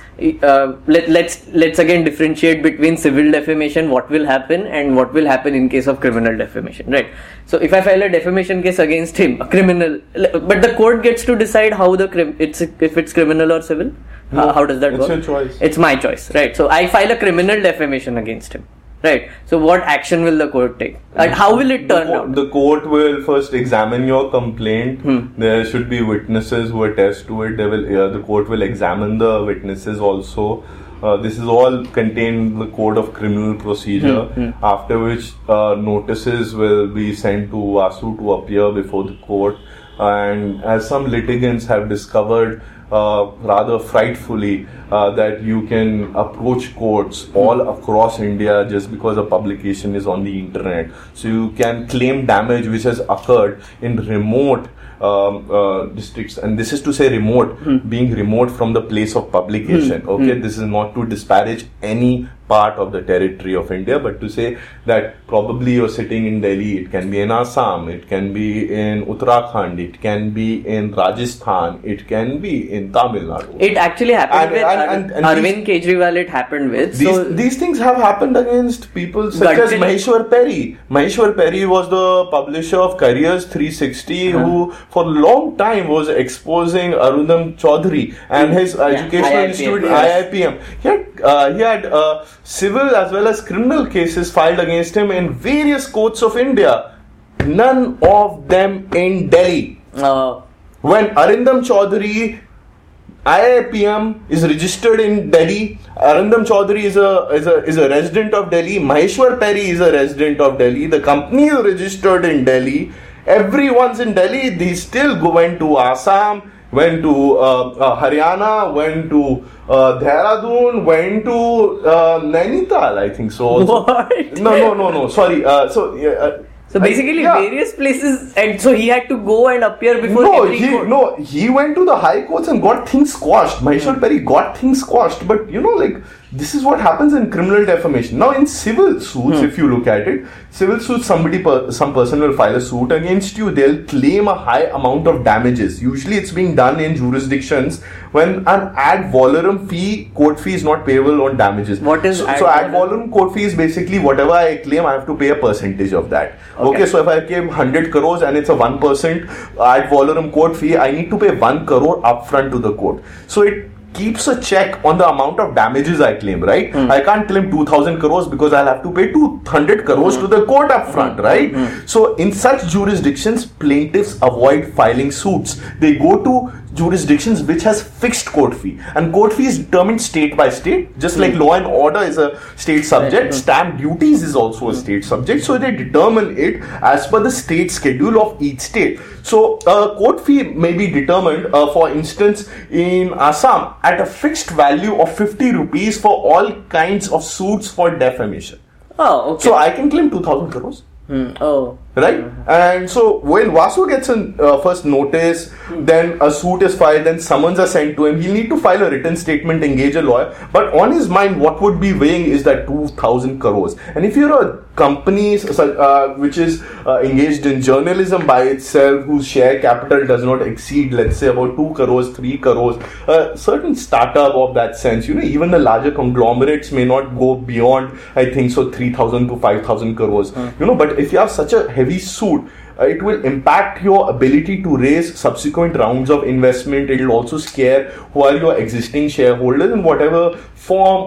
let's again differentiate between civil defamation, what will happen, and what will happen in case of criminal defamation, right? So if I file a defamation case against him, a criminal, but the court gets to decide how if it's criminal or civil. How does that work? It's your choice. It's my choice, right? So I file a criminal defamation against him. Right. So what action will the court take? And how will it turn out? The court will first examine your complaint. There should be witnesses who attest to it. The court will examine the witnesses also. This is all contained in the Code of Criminal Procedure. After which notices will be sent to Vasu to appear before the court. And as some litigants have discovered rather frightfully, that you can approach courts all across India just because a publication is on the internet. So you can claim damage which has occurred in remote districts, and this is to say remote, being remote from the place of publication. This is not to disparage any part of the territory of India, but to say that probably you're sitting in Delhi, it can be in Assam, it can be in Uttarakhand, it can be in Rajasthan, it can be in Tamil Nadu. It actually happened with Arvind Kejriwal. It happened with these things have happened against people such as Maheshwar Perry. Maheshwar Perry was the publisher of Careers 360, who for a long time was exposing Arundam Chaudhary and his educational institute IIPM. He had civil as well as criminal cases filed against him in various courts of India. None of them in Delhi. When Arundam Chaudhary IIPM is registered in Delhi, Arundam Chaudhary is a resident of Delhi, Maheshwar Perry is a resident of Delhi, the company is registered in Delhi, everyone's in Delhi. They still went to Assam, went to Haryana, went to Dehradun, went to Nainital, I think so. Also. What? No. Sorry. So basically, various places, and so he had to go and appear before every court. He went to the high courts and got things squashed. Maheshwar Perry got things squashed, but this is what happens in criminal defamation. Now, in civil suits, if you look at it, civil suits, some person will file a suit against you. They'll claim a high amount of damages. Usually, it's being done in jurisdictions when an ad valorem court fee is not payable on damages. What is ad valorem court fee is basically whatever I claim, I have to pay a percentage of that. Okay, so if I claim 100 crores and it's a 1% ad valorem court fee, I need to pay 1 crore upfront to the court. So it keeps a check on the amount of damages I claim, right? I can't claim 2,000 crores because I'll have to pay 200 crores to the court upfront, right? So in such jurisdictions, plaintiffs avoid filing suits. They go to jurisdictions which has fixed court fee, and court fee is determined state by state, just like law and order is a state subject. Stamp duties is also a state subject, so they determine it as per the state schedule of each state. So court fee may be determined, for instance, in Assam at a fixed value of 50 rupees for all kinds of suits for defamation. Oh, okay. So I can claim 2,000 crores. Right? And so when Vasu gets a first notice, then a suit is filed, then summons are sent to him, he'll need to file a written statement, engage a lawyer. But on his mind, what would be weighing is that 2,000 crores. And if you're a company which is engaged in journalism by itself, whose share capital does not exceed, let's say, about 2 crores, 3 crores, a certain startup of that sense, even the larger conglomerates may not go beyond, I think so, 3,000 to 5,000 crores. But if you have such a heavy suit, it will impact your ability to raise subsequent rounds of investment. It will also scare who are your existing shareholders in whatever form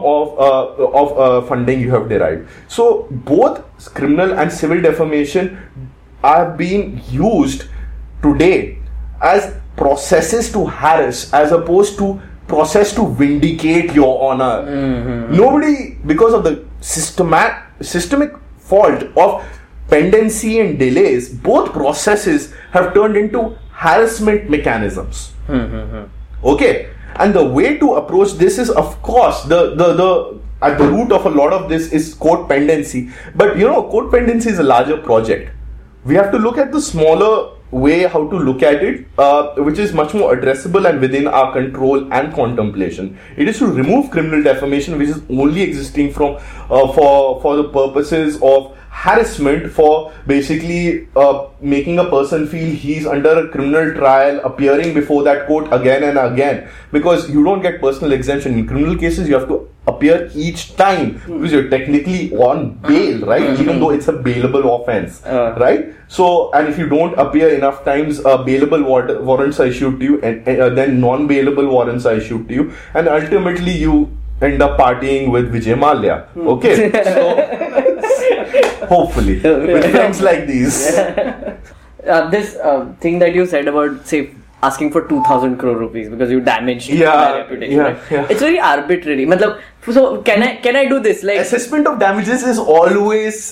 of funding you have derived. So both criminal and civil defamation are being used today as processes to harass as opposed to process to vindicate your honor. Nobody, because of the systemic fault of pendency and delays, both processes have turned into harassment mechanisms. Okay, and the way to approach this is, of course, the at the root of a lot of this is court pendency. But court pendency is a larger project. We have to look at the smaller way how to look at it, which is much more addressable and within our control and contemplation. It is to remove criminal defamation, which is only existing from for the purposes of harassment, for basically making a person feel he's under a criminal trial, appearing before that court again and again, because you don't get personal exemption. In criminal cases, you have to appear each time because you're technically on bail, right? Even though it's a bailable offense, right? So, and if you don't appear enough times, bailable warrants are issued to you, and then non-bailable warrants are issued to you, and ultimately you end up partying with Vijay Mallya. Okay, so hopefully with friends like these. This thing that you said about, say, asking for 2,000 crore rupees because you damaged my reputation. Right? It's very arbitrary. So can I do this? Like, assessment of damages is always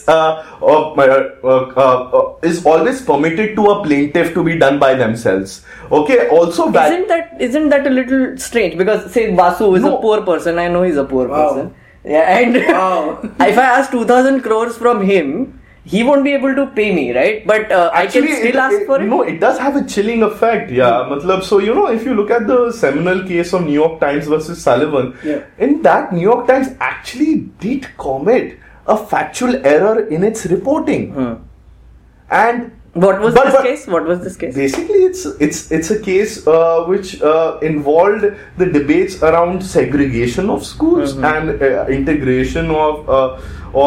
permitted to a plaintiff to be done by themselves. Okay. Also, isn't that a little strange? Because say Vasu is a poor person. I know he's a poor person. Yeah, and if I ask 2,000 crores from him, he won't be able to pay me, right? But actually, I can still ask for it. No, it does have a chilling effect. Yeah, so if you look at the seminal case of New York Times versus Sullivan, in that New York Times actually did commit a factual error in its reporting. And what was this case? What was this case? Basically, it's a case which involved the debates around segregation of schools and integration of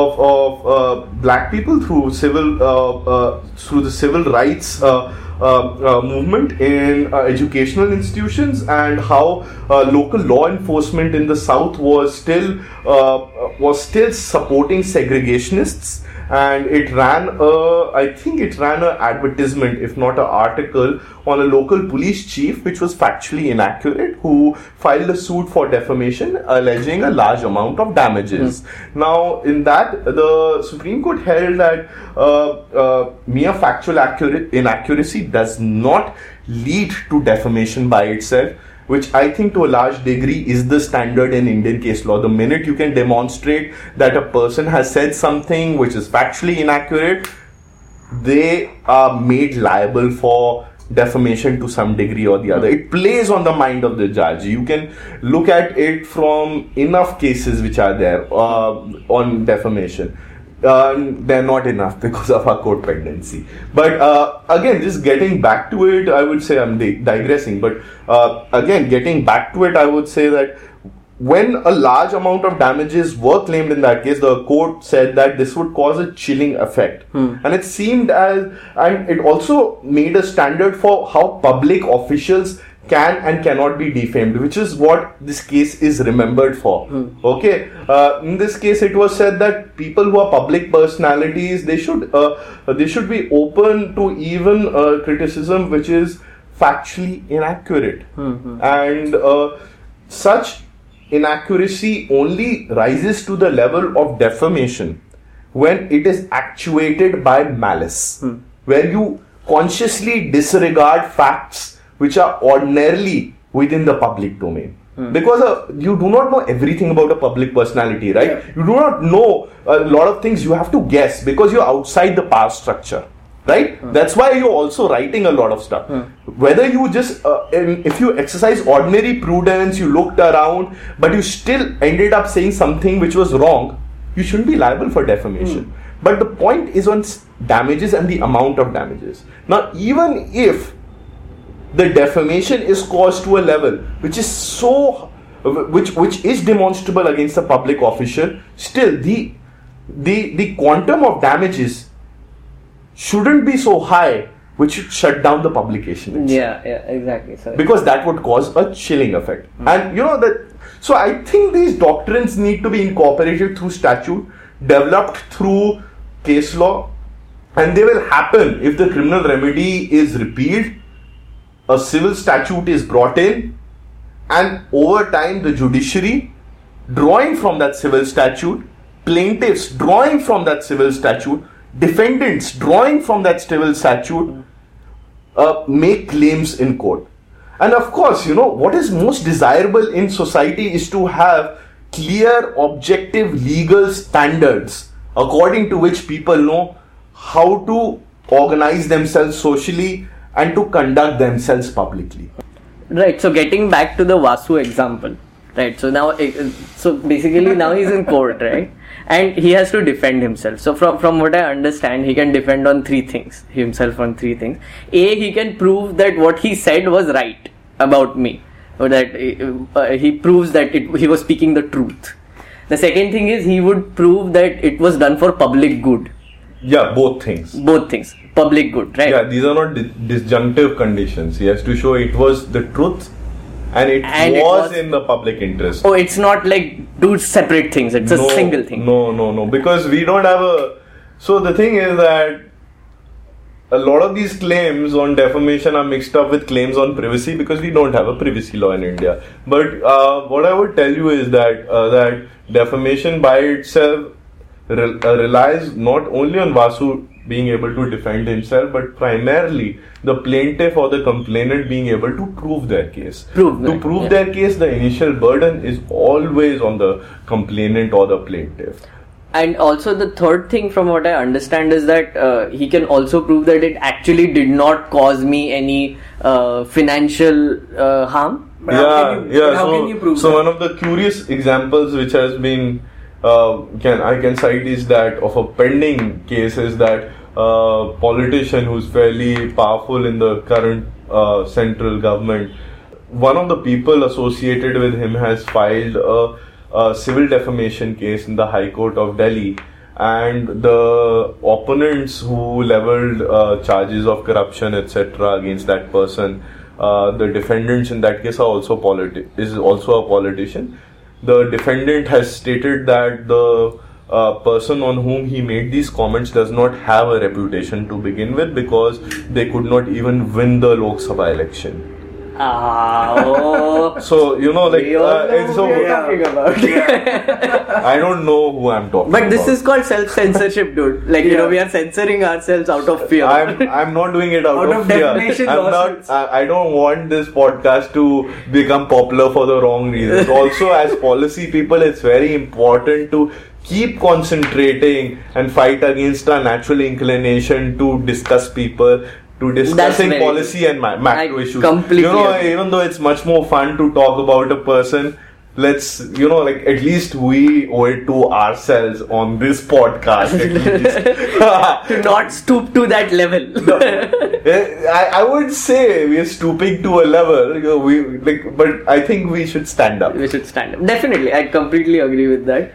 black people through the civil rights movement in educational institutions, and how local law enforcement in the South was still supporting segregationists. And it ran an advertisement, if not an article, on a local police chief which was factually inaccurate, who filed a suit for defamation alleging a large amount of damages. Now, in that, the Supreme Court held that mere factual inaccuracy does not lead to defamation by itself, which I think to a large degree is the standard in Indian case law. The minute you can demonstrate that a person has said something which is factually inaccurate, they are made liable for defamation to some degree or the other. It plays on the mind of the judge. You can look at it from enough cases which are there on defamation. They're not enough because of our court pendency. But again, just getting back to it, I would say I'm digressing. But again, getting back to it, I would say that when a large amount of damages were claimed in that case, the court said that this would cause a chilling effect. And it seemed and it also made a standard for how public officials can and cannot be defamed, which is what this case is remembered for. Okay, in this case, it was said that people who are public personalities, they should be open to even criticism which is factually inaccurate, and such inaccuracy only rises to the level of defamation when it is actuated by malice, where you consciously disregard facts which are ordinarily within the public domain. Because you do not know everything about a public personality, right? You do not know a lot of things. You have to guess because you're outside the power structure, right? That's why you're also writing a lot of stuff. Whether you just, if you exercise ordinary prudence, you looked around, but you still ended up saying something which was wrong, you shouldn't be liable for defamation. But the point is on damages and the amount of damages. Now, even if the defamation is caused to a level which is which is demonstrable against a public official, still the quantum of damages shouldn't be so high which should shut down the publication itself. Yeah, exactly. Sorry. Because that would cause a chilling effect. And so I think these doctrines need to be incorporated through statute, developed through case law, and they will happen if the criminal remedy is repealed, a civil statute is brought in, and over time the judiciary, drawing from that civil statute, plaintiffs drawing from that civil statute, defendants drawing from that civil statute, make claims in court. And of course, what is most desirable in society is to have clear, objective legal standards according to which people know how to organize themselves socially and to conduct themselves publicly. Right. So getting back to the Vasu example, right? So now, so basically now he's in court, right? And he has to defend himself. So from what I understand, he can defend on himself on three things. A, he can prove that what he said was right about me, or that he proves that he was speaking the truth. The second thing is he would prove that it was done for public good. Yeah, both things. Public good, right? Yeah, these are not disjunctive conditions. He has to show it was the truth and it was in the public interest. Oh, it's not like two separate things. It's a single thing. No. Because we don't have a... So the thing is that a lot of these claims on defamation are mixed up with claims on privacy because we don't have a privacy law in India. But what I would tell you is that defamation by itself relies not only on Vasu being able to defend himself, but primarily the plaintiff or the complainant being able to prove their case. To prove their case, the initial burden is always on the complainant or the plaintiff. And also the third thing from what I understand is that he can also prove that it actually did not cause me any financial harm. How can you prove so that? One of the curious examples which has been I can cite is that of a pending case is that politician who's fairly powerful in the current central government, one of the people associated with him has filed a civil defamation case in the High Court of Delhi, and the opponents who leveled charges of corruption etc. against that person, the defendants in that case are also a politician. The defendant has stated that the person on whom he made these comments does not have a reputation to begin with because they could not even win the Lok Sabha election. So talking about. I don't know who I'm talking about. But this is called self-censorship, dude. Like we are censoring ourselves out of fear. I'm not doing it out of fear. I don't want this podcast to become popular for the wrong reasons. Also, as policy people, it's very important to keep concentrating and fight against our natural inclination to discuss people, to discussing policy and macro issues. Even though it's much more fun to talk about a person, let's, at least we owe it to ourselves on this podcast to not stoop to that level. I would say we are stooping to a level, but I think we should stand up. Definitely, I completely agree with that.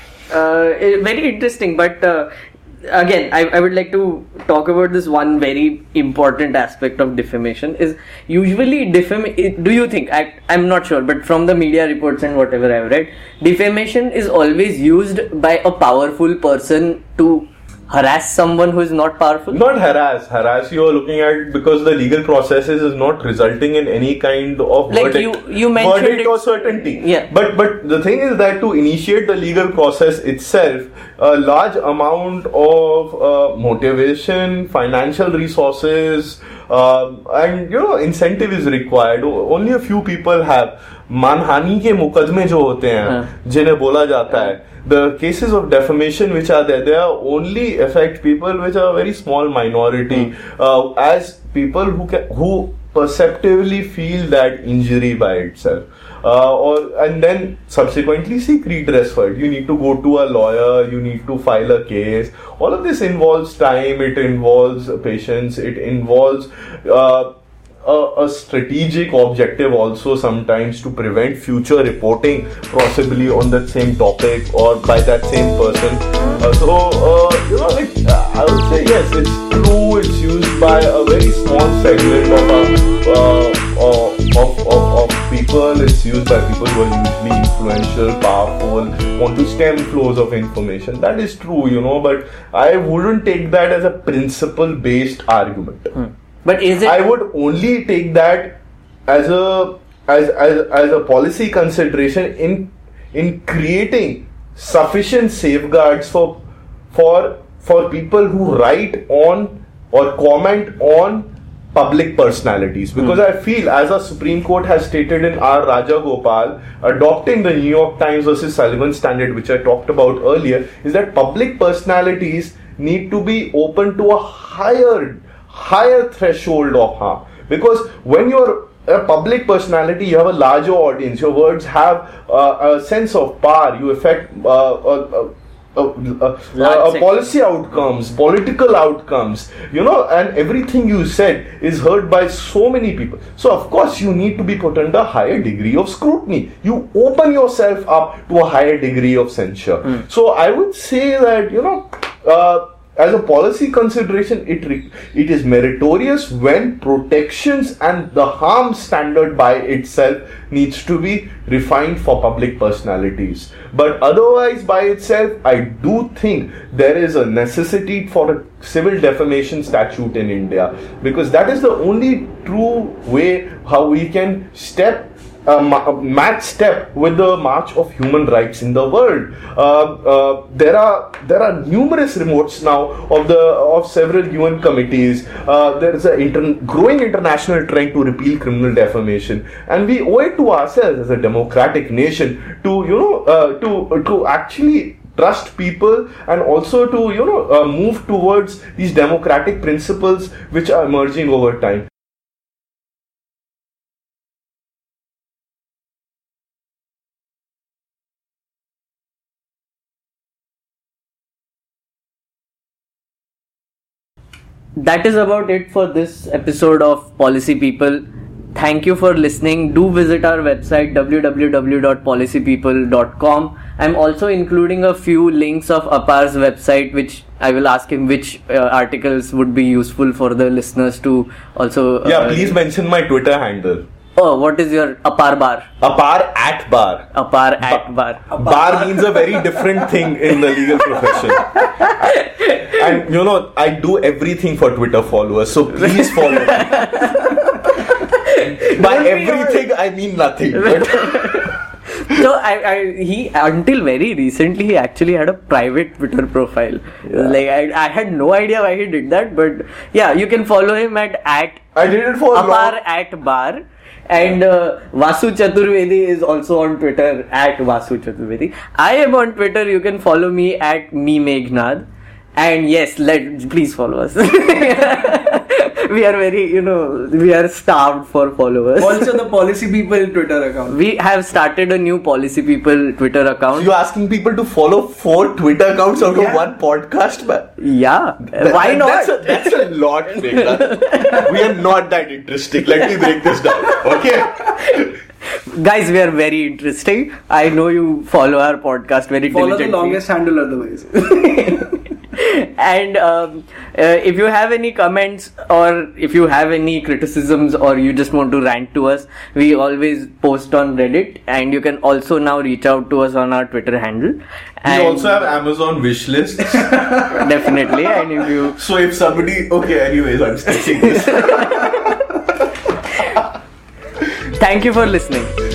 Very interesting, but again, I would like to talk about this one very important aspect of defamation is usually do you think, I'm not sure, but from the media reports and whatever I've read, defamation is always used by a powerful person to harass someone who is not powerful? Not harass you are looking at because the legal processes is not resulting in any kind of you mentioned verdict or certainty. Yeah. But the thing is that to initiate the legal process itself, a large amount of motivation, financial resources, and incentive is required. Only a few people have. मानहानि के मुकदमे जो होते हैं जिन्हें बोला जाता है, the cases of defamation which are there, they are only affect people which are a very small minority, as people who perceptively feel that injury by itself, and then subsequently seek redress for it. You need to go to a lawyer, you need to file a case. All of this involves time, it involves patience, it involves a strategic objective also sometimes to prevent future reporting possibly on that same topic or by that same person. I would say yes, it's true, it's used by a very small segment of people. It's used by people who are usually influential, powerful, want to stem flows of information. That is true, but I wouldn't take that as a principle-based argument. But is it? I would only take that as a policy consideration in creating sufficient safeguards for people who write on or comment on public personalities, because I feel, as our Supreme Court has stated in R. Rajagopal, adopting the New York Times versus Sullivan standard, which I talked about earlier, is that public personalities need to be open to a higher threshold of harm. Because when you're a public personality, you have a larger audience, your words have a sense of power, you affect policy outcomes, political outcomes, and everything you said is heard by so many people. So of course you need to be put under a higher degree of scrutiny. You open yourself up to a higher degree of censure. So I would say that, as a policy consideration, it is meritorious when protections and the harm standard by itself needs to be refined for public personalities. But otherwise, by itself, I do think there is a necessity for a civil defamation statute in India, because that is the only true way how we can match step with the march of human rights in the world. There are numerous reports now of several UN committees. There is a growing international trend to repeal criminal defamation, and we owe it to ourselves as a democratic nation to to actually trust people, and also to move towards these democratic principles which are emerging over time. That is about it for this episode of Policy People. Thank you for listening. Do visit our website www.policypeople.com. I'm also including a few links of Apar's website, which I will ask him which articles would be useful for the listeners to also... please mention my Twitter handle. Oh, what is your Apar bar? Apar at bar. Apar at bar. Bar means a very different thing in the legal profession. And I do everything for Twitter followers, so please follow me. By everything, I mean nothing. So he until very recently he actually had a private Twitter profile. Like I had no idea why he did that, but yeah, you can follow him at I did it for Apar at bar. And Vasu Chaturvedi is also on Twitter at Vasu Chaturvedi. I am on Twitter. You can follow me at MeMeghnad. And yes, please follow us. We are very, we are starved for followers. Also the Policy People Twitter account. We have started a new Policy People Twitter account. You're asking people to follow 4 Twitter accounts out of one podcast, man? Yeah. Why not? That's a lot, Meghnad. We are not that interesting. Let me break this down. Okay? Guys, we are very interesting. I know you follow our podcast very diligently. Follow the longest handle otherwise. And if you have any comments, or if you have any criticisms, or you just want to rant to us, we always post on Reddit, and you can also now reach out to us on our Twitter handle. We also have Amazon wish lists. Definitely. And if you... So if somebody... Okay, anyways, I'm sketching this. Thank you for listening.